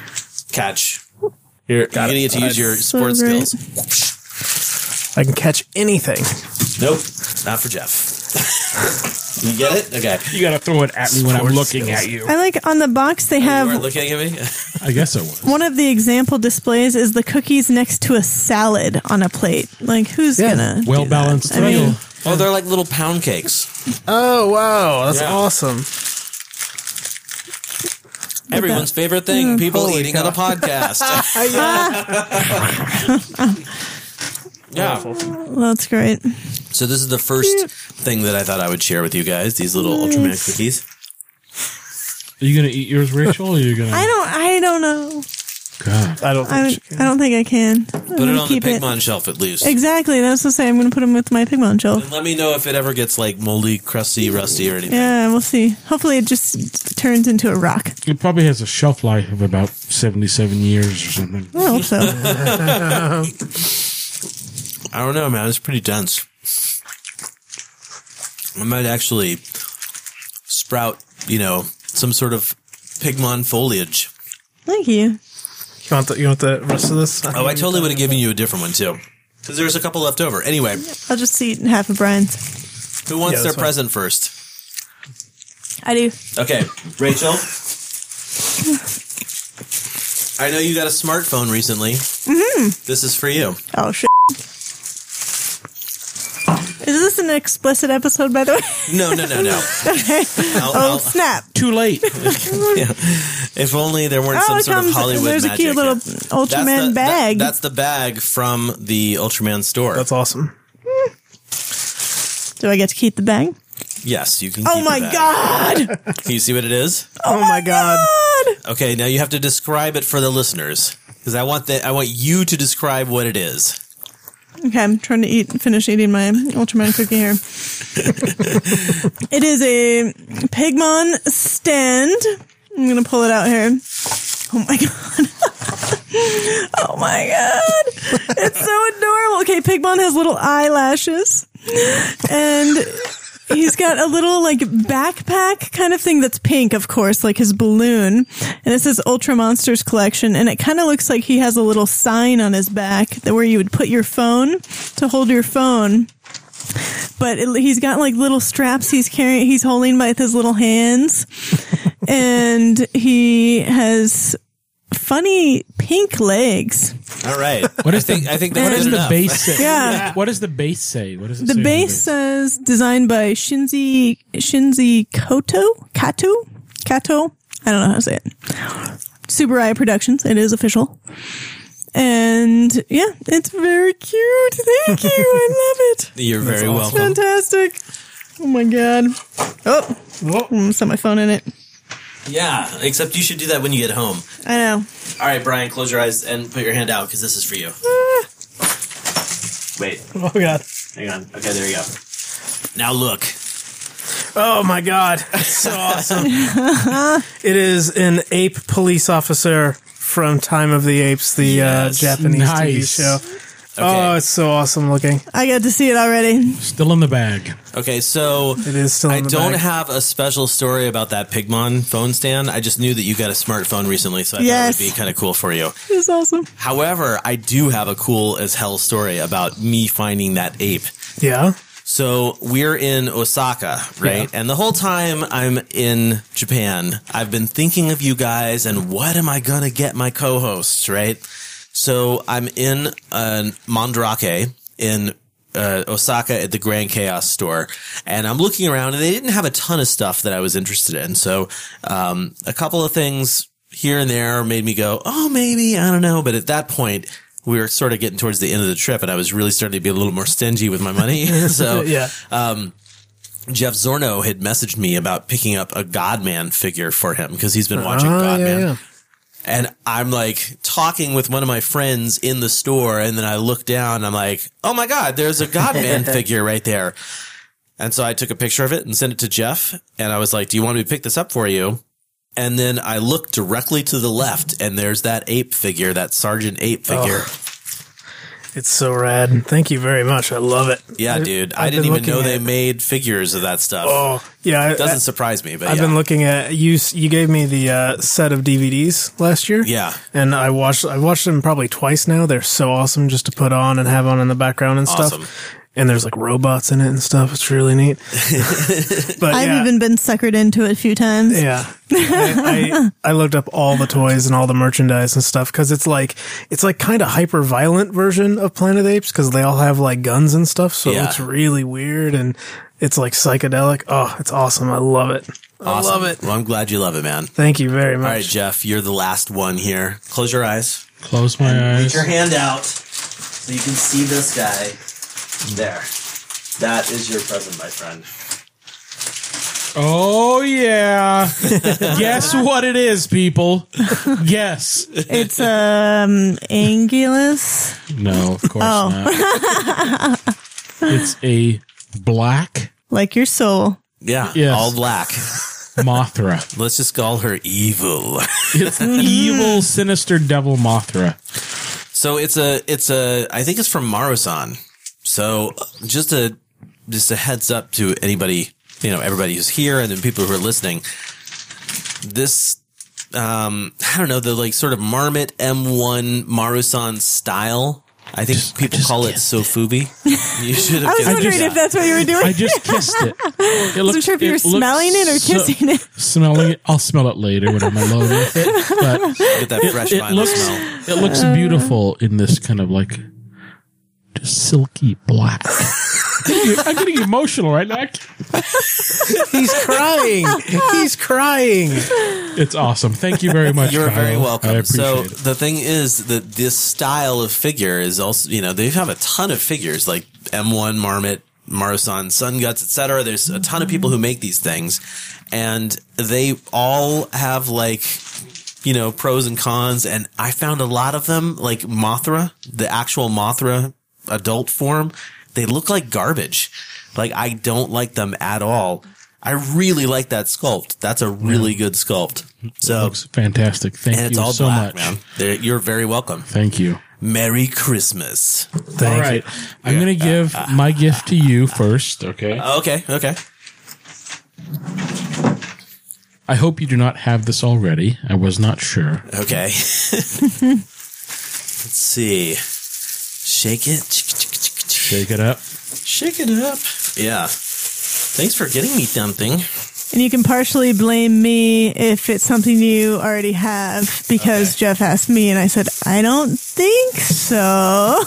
catch. You're going to get to use your sports skills. I can catch anything. Nope, not for Jeff. You get it? Okay. You got to throw it at me when I'm looking at you. I like on the box they You have. weren't looking at me? I guess it was. One of the example displays is the cookies next to a salad on a plate. Like, who's gonna well balanced meal? Oh, they're like little pound cakes. Oh, wow. That's awesome. Everyone's favorite thing, people eating on a podcast. Yeah. That's great. So this is the first thing that I thought I would share with you guys, these little Ultraman cookies. Are you going to eat yours, Rachel, or are you going to... I don't know. God. I don't think I can. Put it on the Pigmon shelf at least. Exactly. That's what I say. I'm going to put them with my Pigmon shelf. And let me know if it ever gets like moldy, crusty, rusty or anything. Yeah, we'll see. Hopefully it just turns into a rock. It probably has a shelf life of about 77 years or something. I hope so. I don't know, man. It's pretty dense. I might actually sprout, some sort of Pigmon foliage. Thank you. You want the rest of this? Oh, I totally would have given you a different one too. Because there's a couple left over. Anyway. I'll just eat half of Brian's. Who wants their present first? I do. Okay, Rachel. I know you got a smartphone recently. Mm-hmm. This is for you. Oh, shit. Is this an explicit episode, by the way? No. Okay. Snap. Too late. Yeah. If only there weren't some sort of Hollywood there's magic. There's a cute little Ultraman bag. That's the bag from the Ultraman store. That's awesome. Do I get to keep the bag? Yes, you can Oh keep my the bag. God! Can you see what it is? Oh my God. Okay, now you have to describe it for the listeners. Because I want you to describe what it is. Okay, I'm trying to finish eating my Ultraman cookie here. It is a Pigmon stand. I'm going to pull it out here. Oh my God. Oh my God. It's so adorable. Okay, Pigmon has little eyelashes. And he's got a little backpack kind of thing that's pink, of course, like his balloon. And it says Ultra Monsters Collection. And it kind of looks like he has a little sign on his back where you would put your phone to hold your phone. But he's got little straps he's holding by his little hands. And he has funny pink legs. All right. What is I think that's what does good the enough. base say? Yeah. What does the base say? What does it say? The base says designed by Shinji Kato? I don't know how to say it. Tsuburaya Productions. It is official. And yeah, it's very cute. Thank you. I love it. You're very welcome. Fantastic. Oh my God. Oh, I'm gonna set my phone in it. Yeah, except you should do that when you get home. I know. All right, Brian, close your eyes and put your hand out because this is for you. Wait. Oh God. Hang on. Okay, there you go. Now look. Oh my God. It's so awesome. It is an ape police officer from Time of the Apes, the Japanese TV show. Okay. Oh, it's so awesome looking. I got to see it already. Still in the bag. Okay, so it is still in the don't bag. have a special story about that Pigmon phone stand. I just knew that you got a smartphone recently, so I thought it would be kind of cool for you. It's awesome. However, I do have a cool as hell story about me finding that ape. Yeah? So we're in Osaka, right? Yeah. And the whole time I'm in Japan, I've been thinking of you guys and what am I going to get my co-hosts, right? So I'm in Mandarake in Osaka at the Grand Chaos store, and I'm looking around, and they didn't have a ton of stuff that I was interested in. So a couple of things here and there made me go, oh, maybe, I don't know. But at that point, we were sort of getting towards the end of the trip, and I was really starting to be a little more stingy with my money. So Yeah. Jeff Zorno had messaged me about picking up a Godman figure for him because he's been watching Godman. Yeah. And I'm talking with one of my friends in the store, and then I look down and I'm like, oh my God, there's a Godman figure right there. And so I took a picture of it and sent it to Jeff, and I was like, do you want me to pick this up for you? And then I looked directly to the left, and there's that ape figure, that Sergeant Ape figure. It's so rad. Thank you very much. I love it. Yeah, dude. I didn't even know they made figures of that stuff. Oh, yeah. It doesn't surprise me, but I've been looking at you gave me the set of DVDs last year. Yeah. And I watched them probably twice now. They're so awesome just to put on and have on in the background and stuff. Awesome. And there's like robots in it and stuff. It's really neat. But I've even been suckered into it a few times. Yeah. I looked up all the toys and all the merchandise and stuff because it's like kind of hyper violent version of Planet of the Apes because they all have like guns and stuff. So it looks really weird and it's like psychedelic. Oh, it's awesome. I love it. I love it. Well, I'm glad you love it, man. Thank you very much. All right, Jeff, you're the last one here. Close your eyes. Close my eyes. Reach your hand out so you can see this guy. There. That is your present, my friend. Oh, yeah. Guess what it is, people? Guess. It's Anguillus. No, of course not. It's a black. Like your soul. Yeah, yes. all black. Mothra. Let's just call her evil. It's evil, sinister devil Mothra. So it's a I think it's from Marusan. So just a heads up to anybody, everybody who's here and then people who are listening. This, I don't know, the like sort of Marmot M1 Marusan style. I think people call it Sofubi. You should have. I was wondering if that's what you were doing. I just kissed it. I wasn't sure if you were smelling it or kissing it. Smelling it. I'll smell it later when I'm alone with it. But get that fresh vinyl smell. It looks beautiful in this kind of like just silky black. I'm getting emotional right now. He's crying. He's crying. It's awesome. Thank you very much. You're Kyle. very welcome. I appreciate So it. the thing is that this style of figure is also, they have a ton of figures like M1, Marmot, Marusan, Sun Guts, etc. There's a ton of people who make these things, and they all have like, pros and cons. And I found a lot of them, like Mothra, the actual Mothra adult form. They look like garbage. Like, I don't like them at all. I really like that sculpt. That's a really good sculpt. So it looks fantastic. Thank you and it's all so black, much. man. You're very welcome. Thank you. Merry Christmas. All right. I'm going to give my gift to you first, okay? Okay. I hope you do not have this already. I was not sure. Okay. Let's see. Shake it. Shake it up. Shake it up. Yeah. Thanks for getting me something. And you can partially blame me if it's something you already have because Jeff asked me and I said, I don't think so.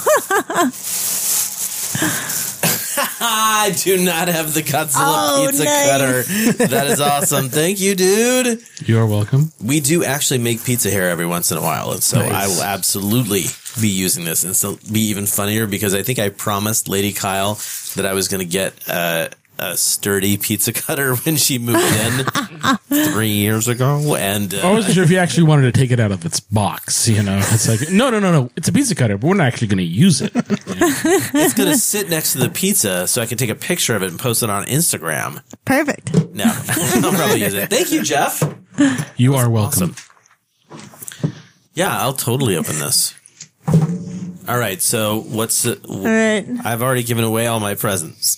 I do not have the Godzilla pizza cutter. That is awesome. Thank you, dude. You're welcome. We do actually make pizza here every once in a while, and so I will absolutely be using this. And it'll be even funnier because I think I promised Lady Kyle that I was going to get a sturdy pizza cutter when she moved in 3 years ago. And I wasn't sure if you actually wanted to take it out of its box. It's like, no. It's a pizza cutter, but we're not actually going to use it. It's going to sit next to the pizza so I can take a picture of it and post it on Instagram. Perfect. No, I'll probably use it. Thank you, Jeff. You are welcome. Awesome. Yeah, I'll totally open this. All right, so what's it? All right. I've already given away all my presents.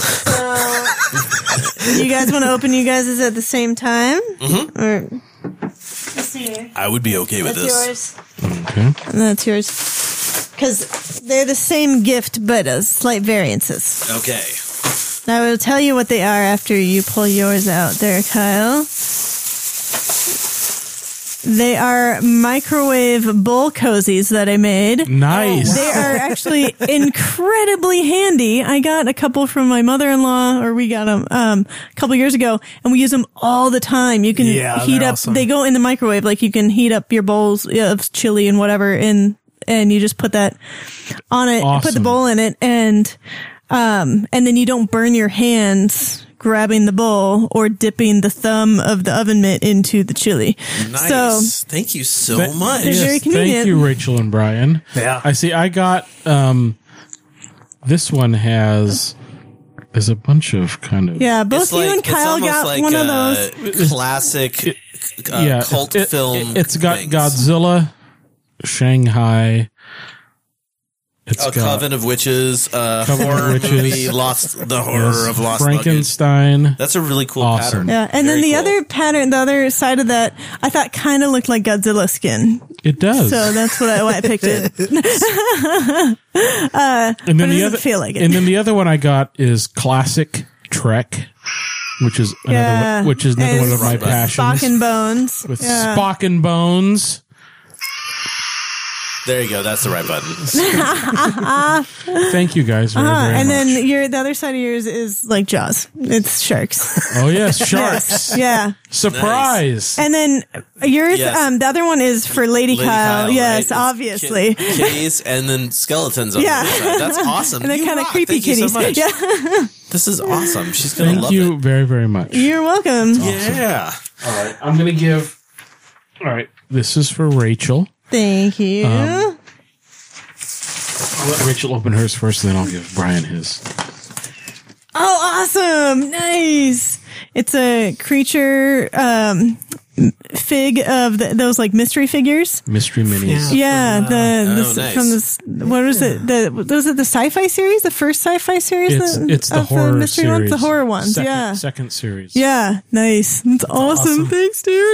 You guys want to open you guys' at the same time? Mm-hmm. Or, let's see here. I would be okay with That's this. yours. Okay. And that's yours. Because they're the same gift, but slight variances. Okay. I will tell you what they are after you pull yours out there, Kyle. They are microwave bowl cozies that I made. Nice. They are actually incredibly handy. I got a couple from my mother-in-law, or we got them a couple years ago, and we use them all the time. You can heat up. Awesome. They go in the microwave, like you can heat up your bowls of chili and whatever, and you just put that on it. Awesome. Put the bowl in it, and then you don't burn your hands grabbing the bowl or dipping the thumb of the oven mitt into the chili. Nice. So, thank you so much. They're very convenient. Thank you, Rachel and Brian. Yeah. I see. I got this one has. There's a bunch of kind of both It's you and Kyle got like one of those. classic cult film. It's got things. Godzilla, Shanghai. It's got Coven of Witches, Coven of horror Witches. movie, the horror of Lost Frankenstein. Luggage. That's a really cool pattern. Yeah, and Very then the cool. other pattern, the other side of that, I thought kind of looked like Godzilla skin. It does. So that's why I picked it. And but then it the doesn't other, feel like it. and then the other one I got is Classic Trek, which is another one of my passions. Spock and Bones. With Spock and Bones. There you go. That's the right button. Thank you guys very, very And much. then the other side of yours is like Jaws. It's sharks. Oh yes, sharks. Yes. Yeah. Surprise. And then yours, Yes. the other one is for Lady Kyle. Yes, right? obviously. Kitties and then skeletons on Yeah. the other side. That's awesome. And then You kind of rock. creepy Thank you kitties. so much. Yeah. This is awesome. She's going to Thank love you it. very, very much. You're welcome. Yeah. All right. I'm going to give. All right. This is for Rachel. Thank you. I'll let Rachel open hers first, and then I'll give Brian his. Oh, awesome. Nice. It's a creature fig of those like mystery figures. Mystery minis. Yeah, nice. from this. What was it? Was it the sci-fi series? The first sci-fi series? It's the of horror mystery series. ones, the horror ones. Second, Yeah, Second series. yeah, nice. It's awesome. Thanks, dude.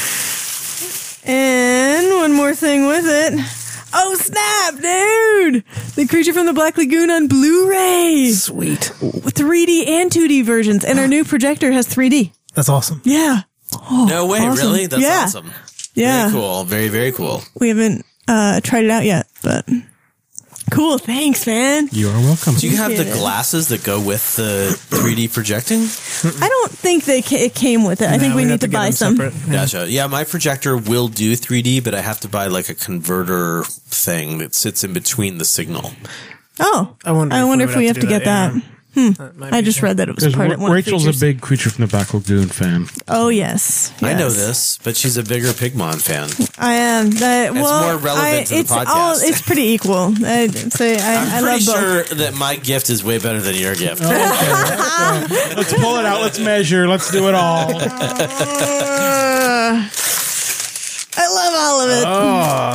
And one more thing with it. Oh snap, dude! The Creature from the Black Lagoon on Blu-ray. Sweet. 3D and 2D versions, and our new projector has 3D. That's awesome. Yeah. Oh, No way, awesome. really? That's Yeah. awesome. Yeah. Very cool. Very, very cool. We haven't tried it out yet, but cool. Thanks, man. You are welcome. Do you have the Appreciate it. glasses that go with the 3D projecting? I don't think it came with it. I think we need to buy some. Gotcha. Yeah, my projector will do 3D, but I have to buy like a converter thing that sits in between the signal. Oh, I wonder if we have to get that. I just read that it was Because part of one. Rachel's features. a big Creature from the Black Lagoon fan. Oh yes, I know yes. this, but she's a bigger Pigmon fan. I am. more relevant to the it's podcast. It's pretty equal. I'd say I I'm love pretty both. sure that my gift is way better than your gift. Let's pull it out. Let's measure. Let's do it all. I love all of it. Oh.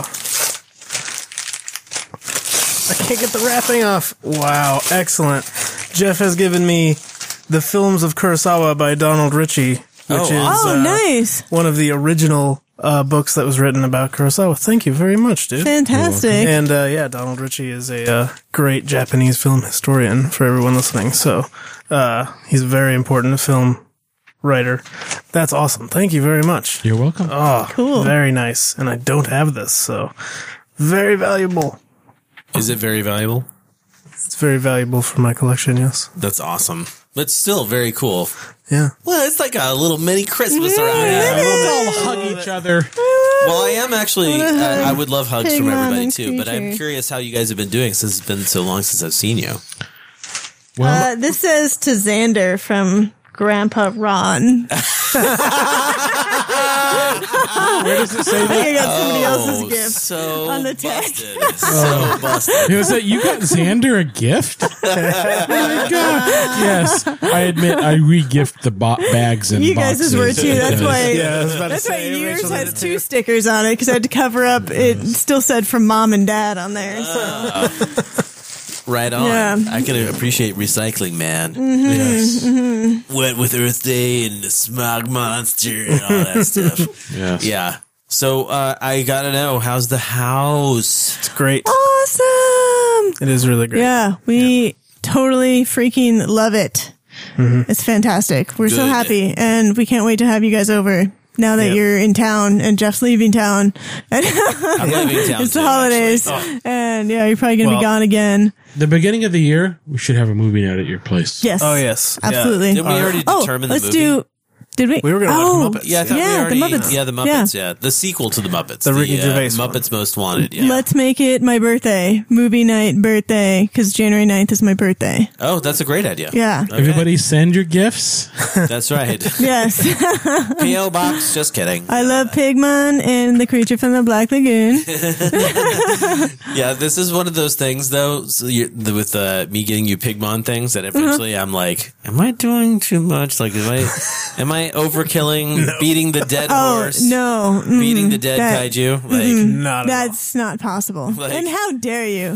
I can't get the wrapping off. Wow, excellent. Jeff has given me The Films of Kurosawa by Donald Ritchie, which is nice. one of the original books that was written about Kurosawa. Thank you very much, dude. Fantastic. And yeah, Donald Ritchie is a great Japanese film historian for everyone listening. So he's a very important film writer. That's awesome. Thank you very much. You're welcome. Oh, Cool. Very nice. And I don't have this, so very valuable. Is it very valuable? It's very valuable for my collection, yes. That's awesome. But still very cool. Yeah. Well, it's like a little mini Christmas around here. Let's all hug each other. Well, I am actually, I would love hugs from Pigmon everybody and too, but I'm creature. curious how you guys have been doing since it's been so long since I've seen you. Well, This says to Xander from Grandpa Ron. where does it say I think I that? got somebody else's gift. So on the tag. busted. So busted. Was that you got Xander a gift? Oh my God. Yes, I admit I re-gift the bags and You boxes. guys' were too. That's why. Yeah, I was about to That's why say, yours Rachel did has it two too. stickers on it because I had to cover up. It still said from Mom and Dad on there. So. Right on. Yeah. I can appreciate recycling, man. Yes. Wet with Earth Day and the Smog Monster and all that stuff. Yes. Yeah. So I gotta know, how's the house? It's great. Awesome. It is really great. Yeah, we totally freaking love it. It's fantastic. We're so Good. happy, and we can't wait to have you guys over. Now that Yep. you're in town and Jeff's leaving town, I'm leaving town it's too, the holidays, actually. and yeah, you're probably going to Well- be gone again. The beginning of the year, we should have a movie night at your place. Yes. Oh, yes. Yeah. Absolutely. Did we already determine the let's movie? do. Did we? We were gonna watch oh, Muppets. Yeah, I thought Yeah, we the already. Muppets. Yeah, the Muppets. Yeah. The sequel to the Muppets. The Ricky Gervais one. Muppets Most Wanted. Yeah. Let's make it my birthday. Movie night birthday. Because January 9th is my birthday. Oh, that's a great idea. Yeah. Okay. Everybody send your gifts. That's right. Yes. P.O. Box. Just kidding. I love Pigmon and the Creature from the Black Lagoon. Yeah, this is one of those things, though, so with me getting you Pigmon things, that eventually I'm like, am I doing too much? Like, am I overkilling, beating the dead horse. No. Beating the dead kaiju? Like, that's not possible. Like- and how dare you?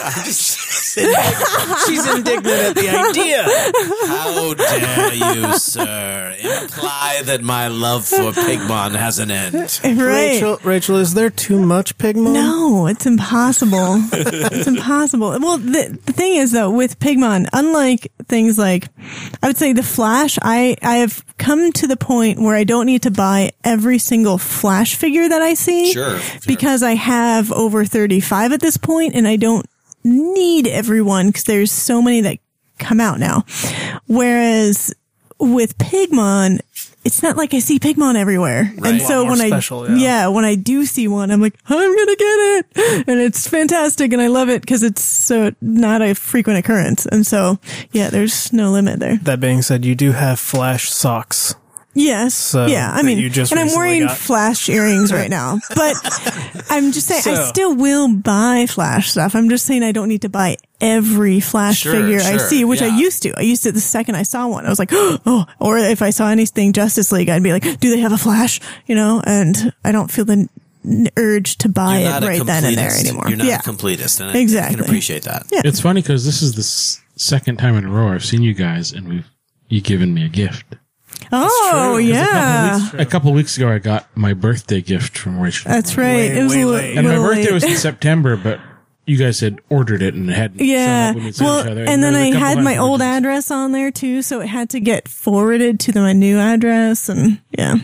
she's indignant at the idea. How dare you, sir, imply that my love for Pigmon has an end? Right. Rachel, is there too much Pigmon? No, it's impossible. It's impossible. Well, the thing is, though, with Pigmon, unlike things like, I would say the Flash, I have come to the point where I don't need to buy every single Flash figure that I see. Sure. Because I have over 35 at this point, and I don't need everyone because there's so many that come out now. Whereas with Pigmon, it's not like I see Pigmon everywhere. Right. And so when when I do see one, I'm like, I'm going to get it. And it's fantastic. And I love it because it's so not a frequent occurrence. And so, yeah, there's no limit there. That being said, you do have Flash socks. Yes. So yeah. I mean, you just and I'm recently wearing got. Flash earrings right now, but I'm just saying I So- still will buy Flash stuff. I'm just saying I don't need to buy every Flash figure I see, which I used to. I used to the second I saw one. I was like, oh, or if I saw anything Justice League, I'd be like, do they have a Flash? You know, and I don't feel the urge to buy it right then and there anymore. You're not a completist, and I can appreciate that. Yeah. It's funny because this is the second time in a row I've seen you guys, and you given me a gift. Oh, yeah. A couple weeks ago, I got my birthday gift from Rachel. That's right. It was a little, and my birthday was in September, but you guys had ordered it and hadn't shown up when we saw each other. And then there was I a couple had my times old address on there too, so it had to get forwarded to my new address, and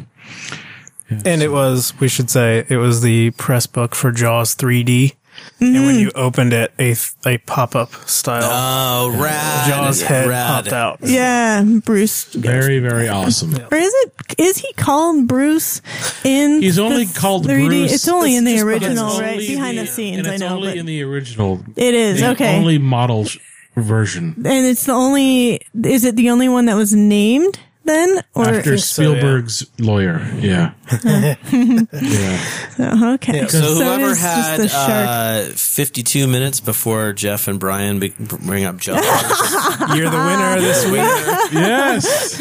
And it was, we should say, it was the press book for Jaws 3D. Mm-hmm. And when you opened it, a pop-up style. Oh, rad. Jaws head popped out. Yeah, Bruce. Very, very awesome. Or is he called Bruce in He's only the called 3D? Bruce. It's only in the It's original, only right? Behind the scenes, and I it's know. only But in the original. it is, the okay. only model version. And it's the only, is it the only one that was named then? Or After Spielberg's lawyer. Yeah. Yeah. Okay. So whoever it is just the had 52 minutes before Jeff and Brian bring up Jaws. You're the winner this week. Yes.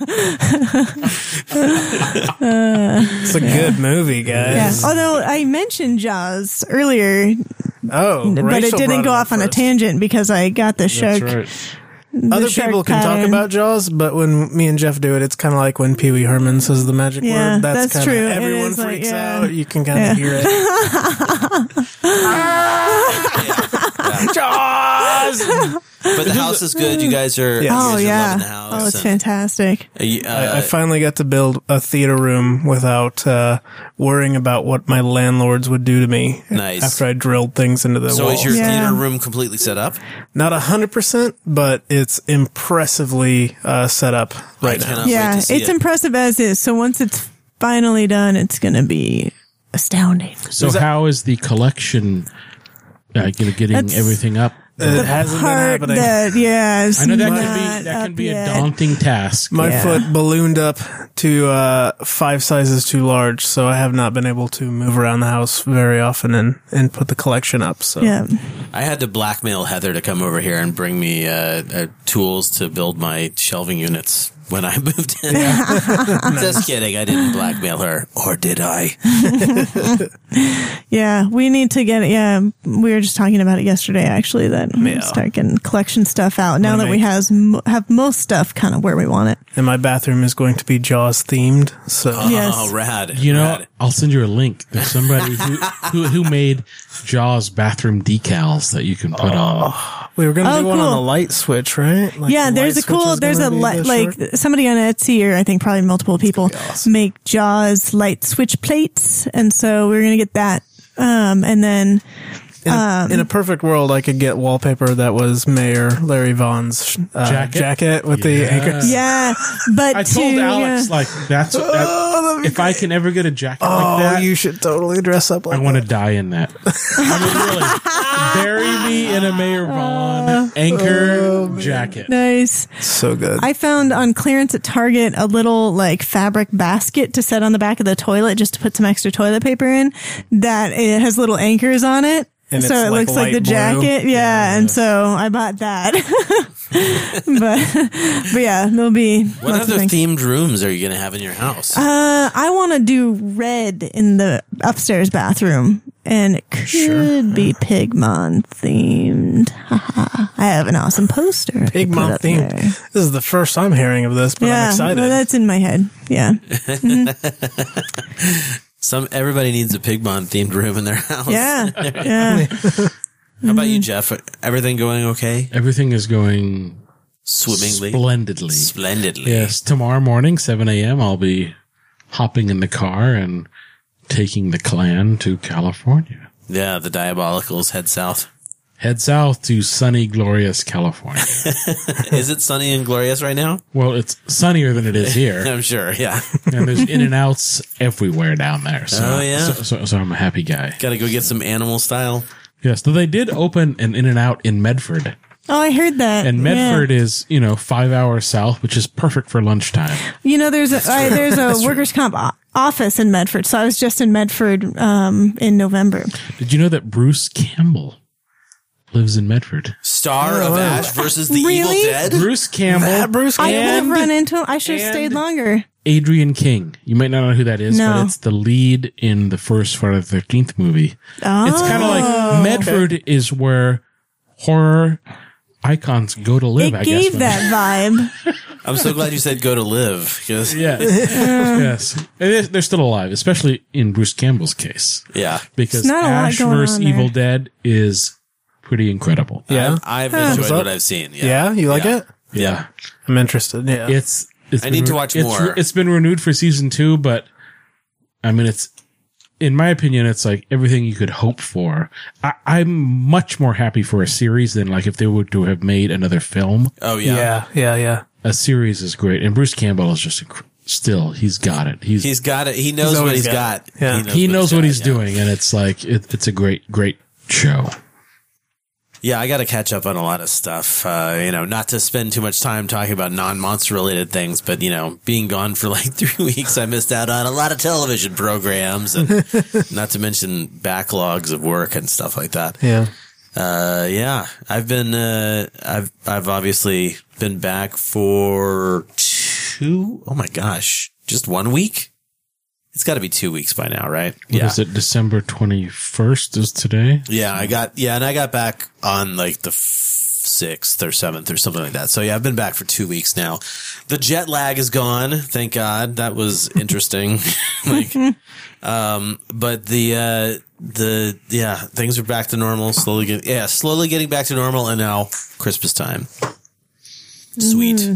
It's a good movie, guys. Yeah. Although I mentioned Jaws earlier, Oh, but Rachel it didn't brought go up off on a first. tangent because I got the shark. That's right. the Other shark people can pattern. talk about Jaws, but when me and Jeff do it, it's kind of like when Pee Wee Herman says the magic Yeah, word. that's kinda, true. It Everyone is like, freaks yeah. out. You can kind of hear it. Jaws! But the house is good. You guys are, Yes. you guys Oh are yeah. loving the house. Oh, it's and, fantastic. I finally got to build a theater room without worrying about what my landlords would do to me Nice. after I drilled things into the So walls. is your Yeah. theater room completely set up? Not 100%, but it's impressively set up right now. cannot wait Yeah, to see it's it. impressive as is. So once it's finally done, it's going to be astounding. So how is the collection getting That's- everything up? It hasn't been Part happening. that, yeah, is I know that not can be a up yet. daunting task. My Yeah. foot ballooned up to 5 sizes too large, so I have not been able to move around the house very often and put the collection up. So Yeah. I had to blackmail Heather to come over here and bring me tools to build my shelving units when I moved in. Just kidding. I didn't blackmail her. Or did I? Yeah, we need to get it. Yeah, we were just talking about it yesterday, actually, that we'll start getting collection stuff out now that we have most stuff kind of where we want it. and my bathroom is going to be Jaws themed. So Yes. Oh, rad. You know, Rad. I'll send you a link. There's somebody who made Jaws bathroom decals that you can put on. we were going to Oh, do one on cool. the light switch, right? Like Yeah, the there's light a cool, switch is there's gonna a, be the like short- somebody on Etsy, or I think probably multiple people awesome. make Jaws light switch plates. And so we're going to get that. And then, in a perfect world, I could get wallpaper that was Mayor Larry Vaughn's jacket with the anchors. yeah, but I told Alex, yeah. like, that, if I can ever get a jacket like that, you should totally dress up like I want to die in that. I mean, really, bury me in a Mayor Vaughn anchor jacket. Nice. so good. I found on clearance at Target a little like fabric basket to set on the back of the toilet just to put some extra toilet paper in that it has little anchors on it. And so it's it looks like light the blue. jacket. Yeah. And so I bought that. but yeah, there'll be. What lots of other things. themed rooms are you going to have in your house? I want to do red in the upstairs bathroom, and it could be Pigmon themed. I have an awesome poster. to put Pigmon up themed. there. This is the first I'm hearing of this, but I'm excited. Well, that's in my head. Yeah. Everybody needs a Pigmon themed room in their house. Yeah. Yeah. How about you, Jeff? Everything going okay? Everything is going Swimmingly? splendidly. Splendidly. Yes. Tomorrow morning, 7 a.m., I'll be hopping in the car and taking the clan to California. Yeah, the Diabolicals head south. Head south to sunny, glorious California. Is it sunny and glorious right now? Well, it's sunnier than it is here. I'm sure, yeah. And there's In-N-Outs everywhere down there. So, Oh, yeah? So I'm a happy guy. Got to go get some animal style. Yes, though they did open an In-N-Out in Medford. Oh, I heard that. And Medford is, 5 hours south, which is perfect for lunchtime. There's a workers' comp office in Medford. So I was just in Medford in November. Did you know that Bruce Campbell lives in Medford? Star of Ash versus the Evil Really? Dead? Bruce Campbell. Bruce I Campbell. would have run into him. I should have stayed longer. Adrian King. You might not know who that is, No. but it's the lead in the first Friday the 13th movie. Oh. It's kind of like Medford is where horror icons go to live, It I guess. gave that vibe. I'm so glad you said go to live. Yes. Yes. And they're still alive, especially in Bruce Campbell's case. Yeah. Because There's not a lot Ash going vs. on Evil there. Dead is pretty incredible. Yeah. I've enjoyed what I've seen. Yeah, you like it? Yeah. I'm interested. Yeah. It's I need to watch more. It's been renewed for season 2, but I mean, it's, in my opinion, it's like everything you could hope for. I'm much more happy for a series than like if they were to have made another film. Oh, yeah. Yeah. A series is great. And Bruce Campbell is just still, he's got it. He's got it. He knows what he's got. Yeah. He knows what he's got, doing. And it's like, it's a great show. Yeah, I got to catch up on a lot of stuff. Not to spend too much time talking about non-monster related things, but being gone for like 3 weeks, I missed out on a lot of television programs, and not to mention backlogs of work and stuff like that. Yeah. I've been, I've obviously been back for just 1 week. It's got to be 2 weeks by now, right? What is it? December 21st is today? Yeah, and I got back on like the 6th or 7th or something like that. So yeah, I've been back for 2 weeks now. The jet lag is gone. Thank God. That was interesting. But things are back to normal. Slowly getting back to normal. And now Christmas time. Sweet.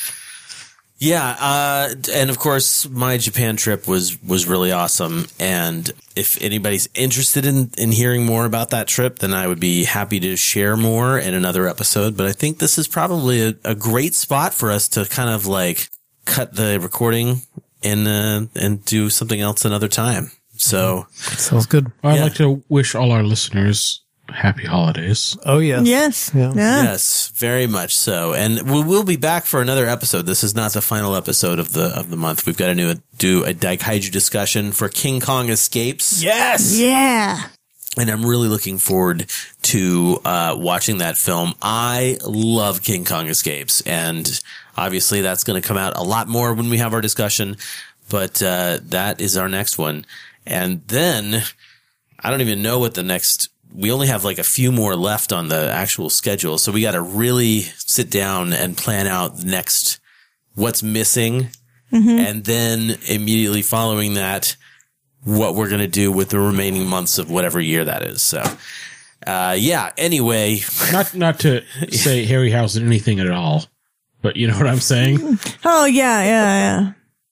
Yeah, and of course, my Japan trip was really awesome. And if anybody's interested in hearing more about that trip, then I would be happy to share more in another episode. But I think this is probably a great spot for us to kind of like cut the recording and do something else another time. So sounds good. I'd like to wish all our listeners happy holidays. Oh, yes. Yes. Yeah. Yes, very much so. And we'll be back for another episode. This is not the final episode of the month. We've got to do a Daikaiju discussion for King Kong Escapes. Yes. Yeah. And I'm really looking forward to watching that film. I love King Kong Escapes, and obviously that's going to come out a lot more when we have our discussion. But that is our next one. And then I don't even know what the next. We only have like a few more left on the actual schedule. So we got to really sit down and plan out next what's missing. Mm-hmm. And then immediately following that, what we're going to do with the remaining months of whatever year that is. So, anyway. Not to say Harryhausen anything at all, but you know what I'm saying? Oh, yeah.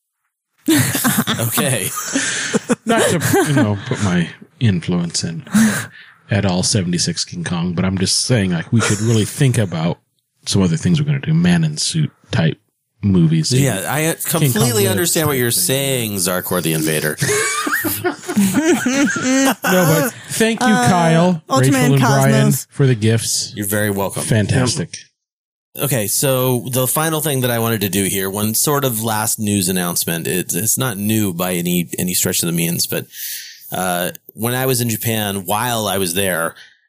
Okay. Not to, put my influence in at all 76 King Kong, but I'm just saying like we should really think about some other things we're going to do. Man in suit type movies. Yeah, I completely understand what you're saying, Zarkor the Invader. No, but thank you, Kyle, Ultraman Rachel, and Brian Cosmos. for the gifts. You're very welcome. Fantastic. Okay, so the final thing that I wanted to do here, one sort of last news announcement. It's not new by any stretch of the means, but when I was in Japan, while I was there,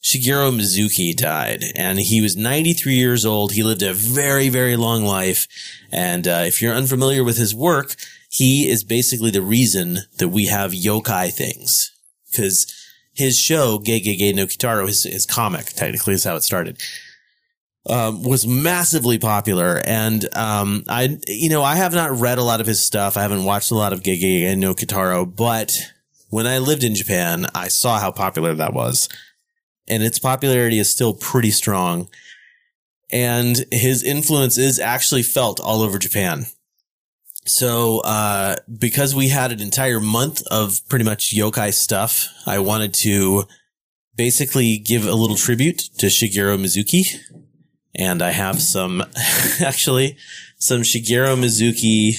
Shigeru Mizuki died, and he was 93 years old. He lived a very, very long life. And if you're unfamiliar with his work, he is basically the reason that we have yokai things. Because his show, Gegege no Kitaro, his comic, technically is how it started, was massively popular. And I have not read a lot of his stuff. I haven't watched a lot of Gegege no Kitaro, but when I lived in Japan, I saw how popular that was. And its popularity is still pretty strong. And his influence is actually felt all over Japan. So, because we had an entire month of pretty much yokai stuff, I wanted to basically give a little tribute to Shigeru Mizuki. And I have some Shigeru Mizuki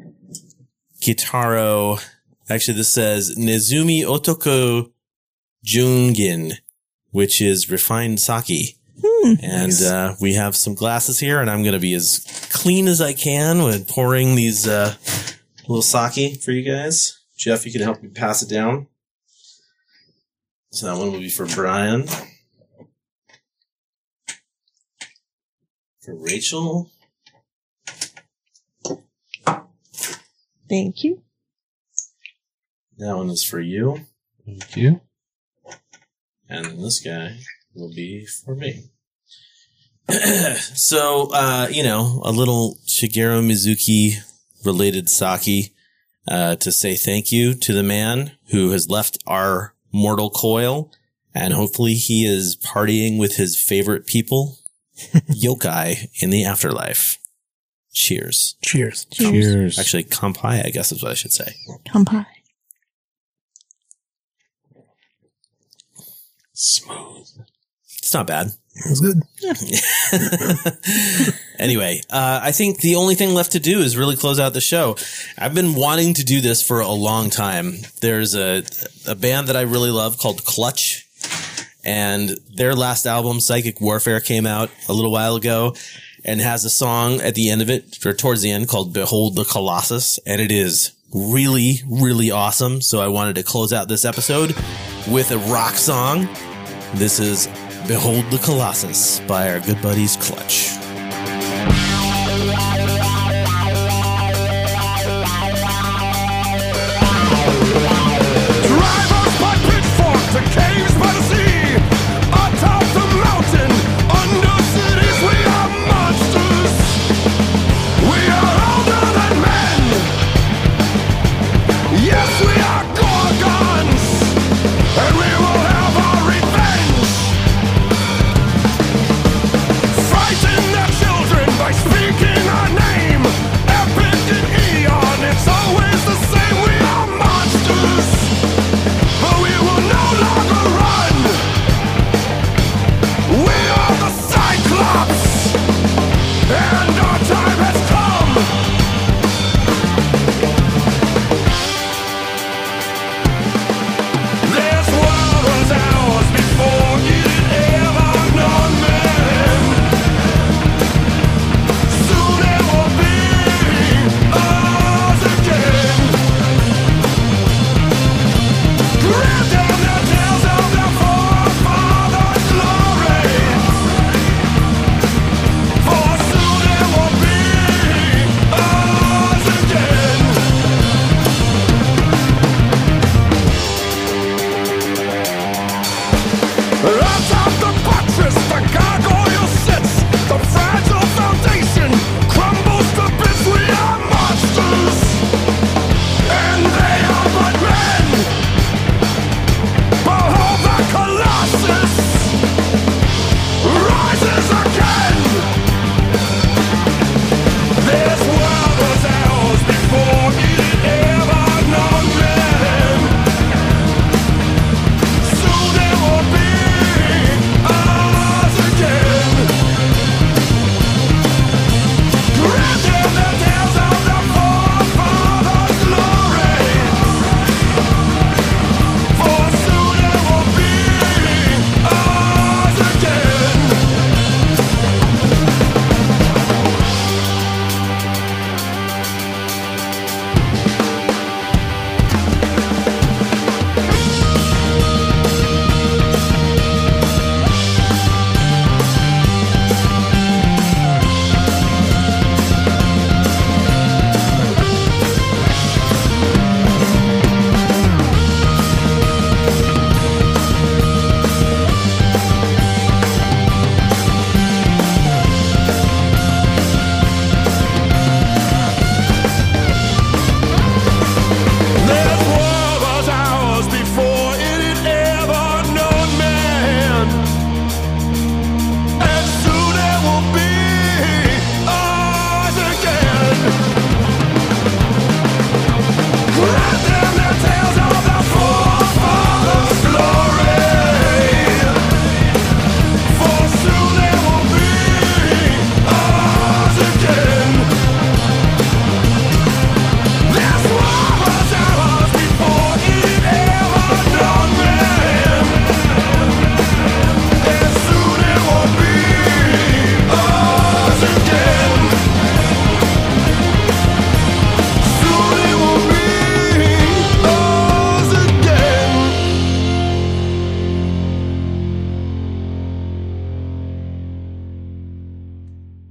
Kitaro. Actually, this says Nezumi Otoko Jungin, which is refined sake. And we have some glasses here, and I'm going to be as clean as I can with pouring these little sake for you guys. Jeff, you can help me pass it down. So that one will be for Brian. For Rachel. Thank you. That one is for you. Thank you. And then this guy will be for me. So, a little Shigeru Mizuki related sake, to say thank you to the man who has left our mortal coil, and hopefully he is partying with his favorite people, yokai, in the afterlife. Cheers. Cheers. Cheers. Actually, kampai, I guess is what I should say. Kampai. Smooth. It's not bad. It was good. Anyway, I think the only thing left to do is really close out the show. I've been wanting to do this for a long time. There's a band that I really love called Clutch, and their last album, Psychic Warfare, came out a little while ago and has a song at the end of it, or towards the end, called Behold the Colossus, and it is really, really awesome. So I wanted to close out this episode with a rock song. This is Behold the Colossus by our good buddies Clutch. Drive us by pitchforks to caves by the sea, atop the mountain, under cities we are monsters. We are older than men. Yes, we are gorgons, and we will have our revenge. Frighten their children by speaking our name. Epic and Eon, it's always the same. We are monsters, but we will no longer run. We are the Cyclops, and our time has come. This world was ours before it had ever known man. Soon it will be ours again. Grant them the tales of their forefathers' glory.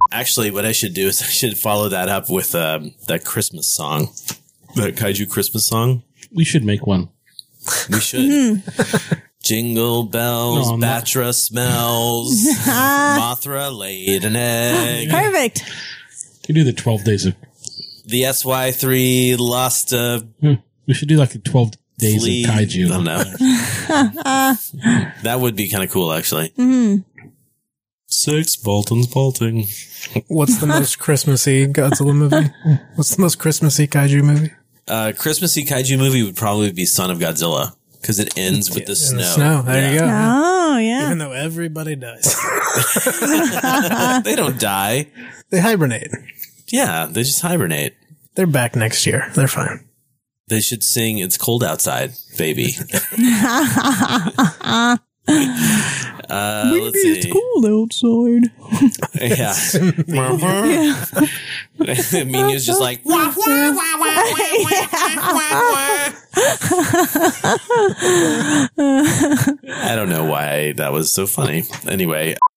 Actually, what I should do is I should follow that up with that Christmas song. That Kaiju Christmas song. We should make one. We should. Jingle bells, Batra smells, Mothra laid an egg. Perfect. You do the 12 days of... The SY3 lost a... We should do like the 12 days flea. of Kaiju. I don't know. That would be kind of cool, actually. 6 Bolton's bolting. What's the most Christmassy Godzilla movie? What's the most Christmassy Kaiju movie? Christmassy Kaiju movie would probably be Son of Godzilla. Because it ends with the snow. The snow. There you go. Oh, yeah. Even though everybody dies. They don't die. They hibernate. Yeah, they just hibernate. They're back next year. They're fine. They should sing It's Cold Outside, baby. Let's see. It's cold outside. Yeah. Minu's just like, wah, wah, wah, wah, wah, I don't know why that was so funny. Anyway.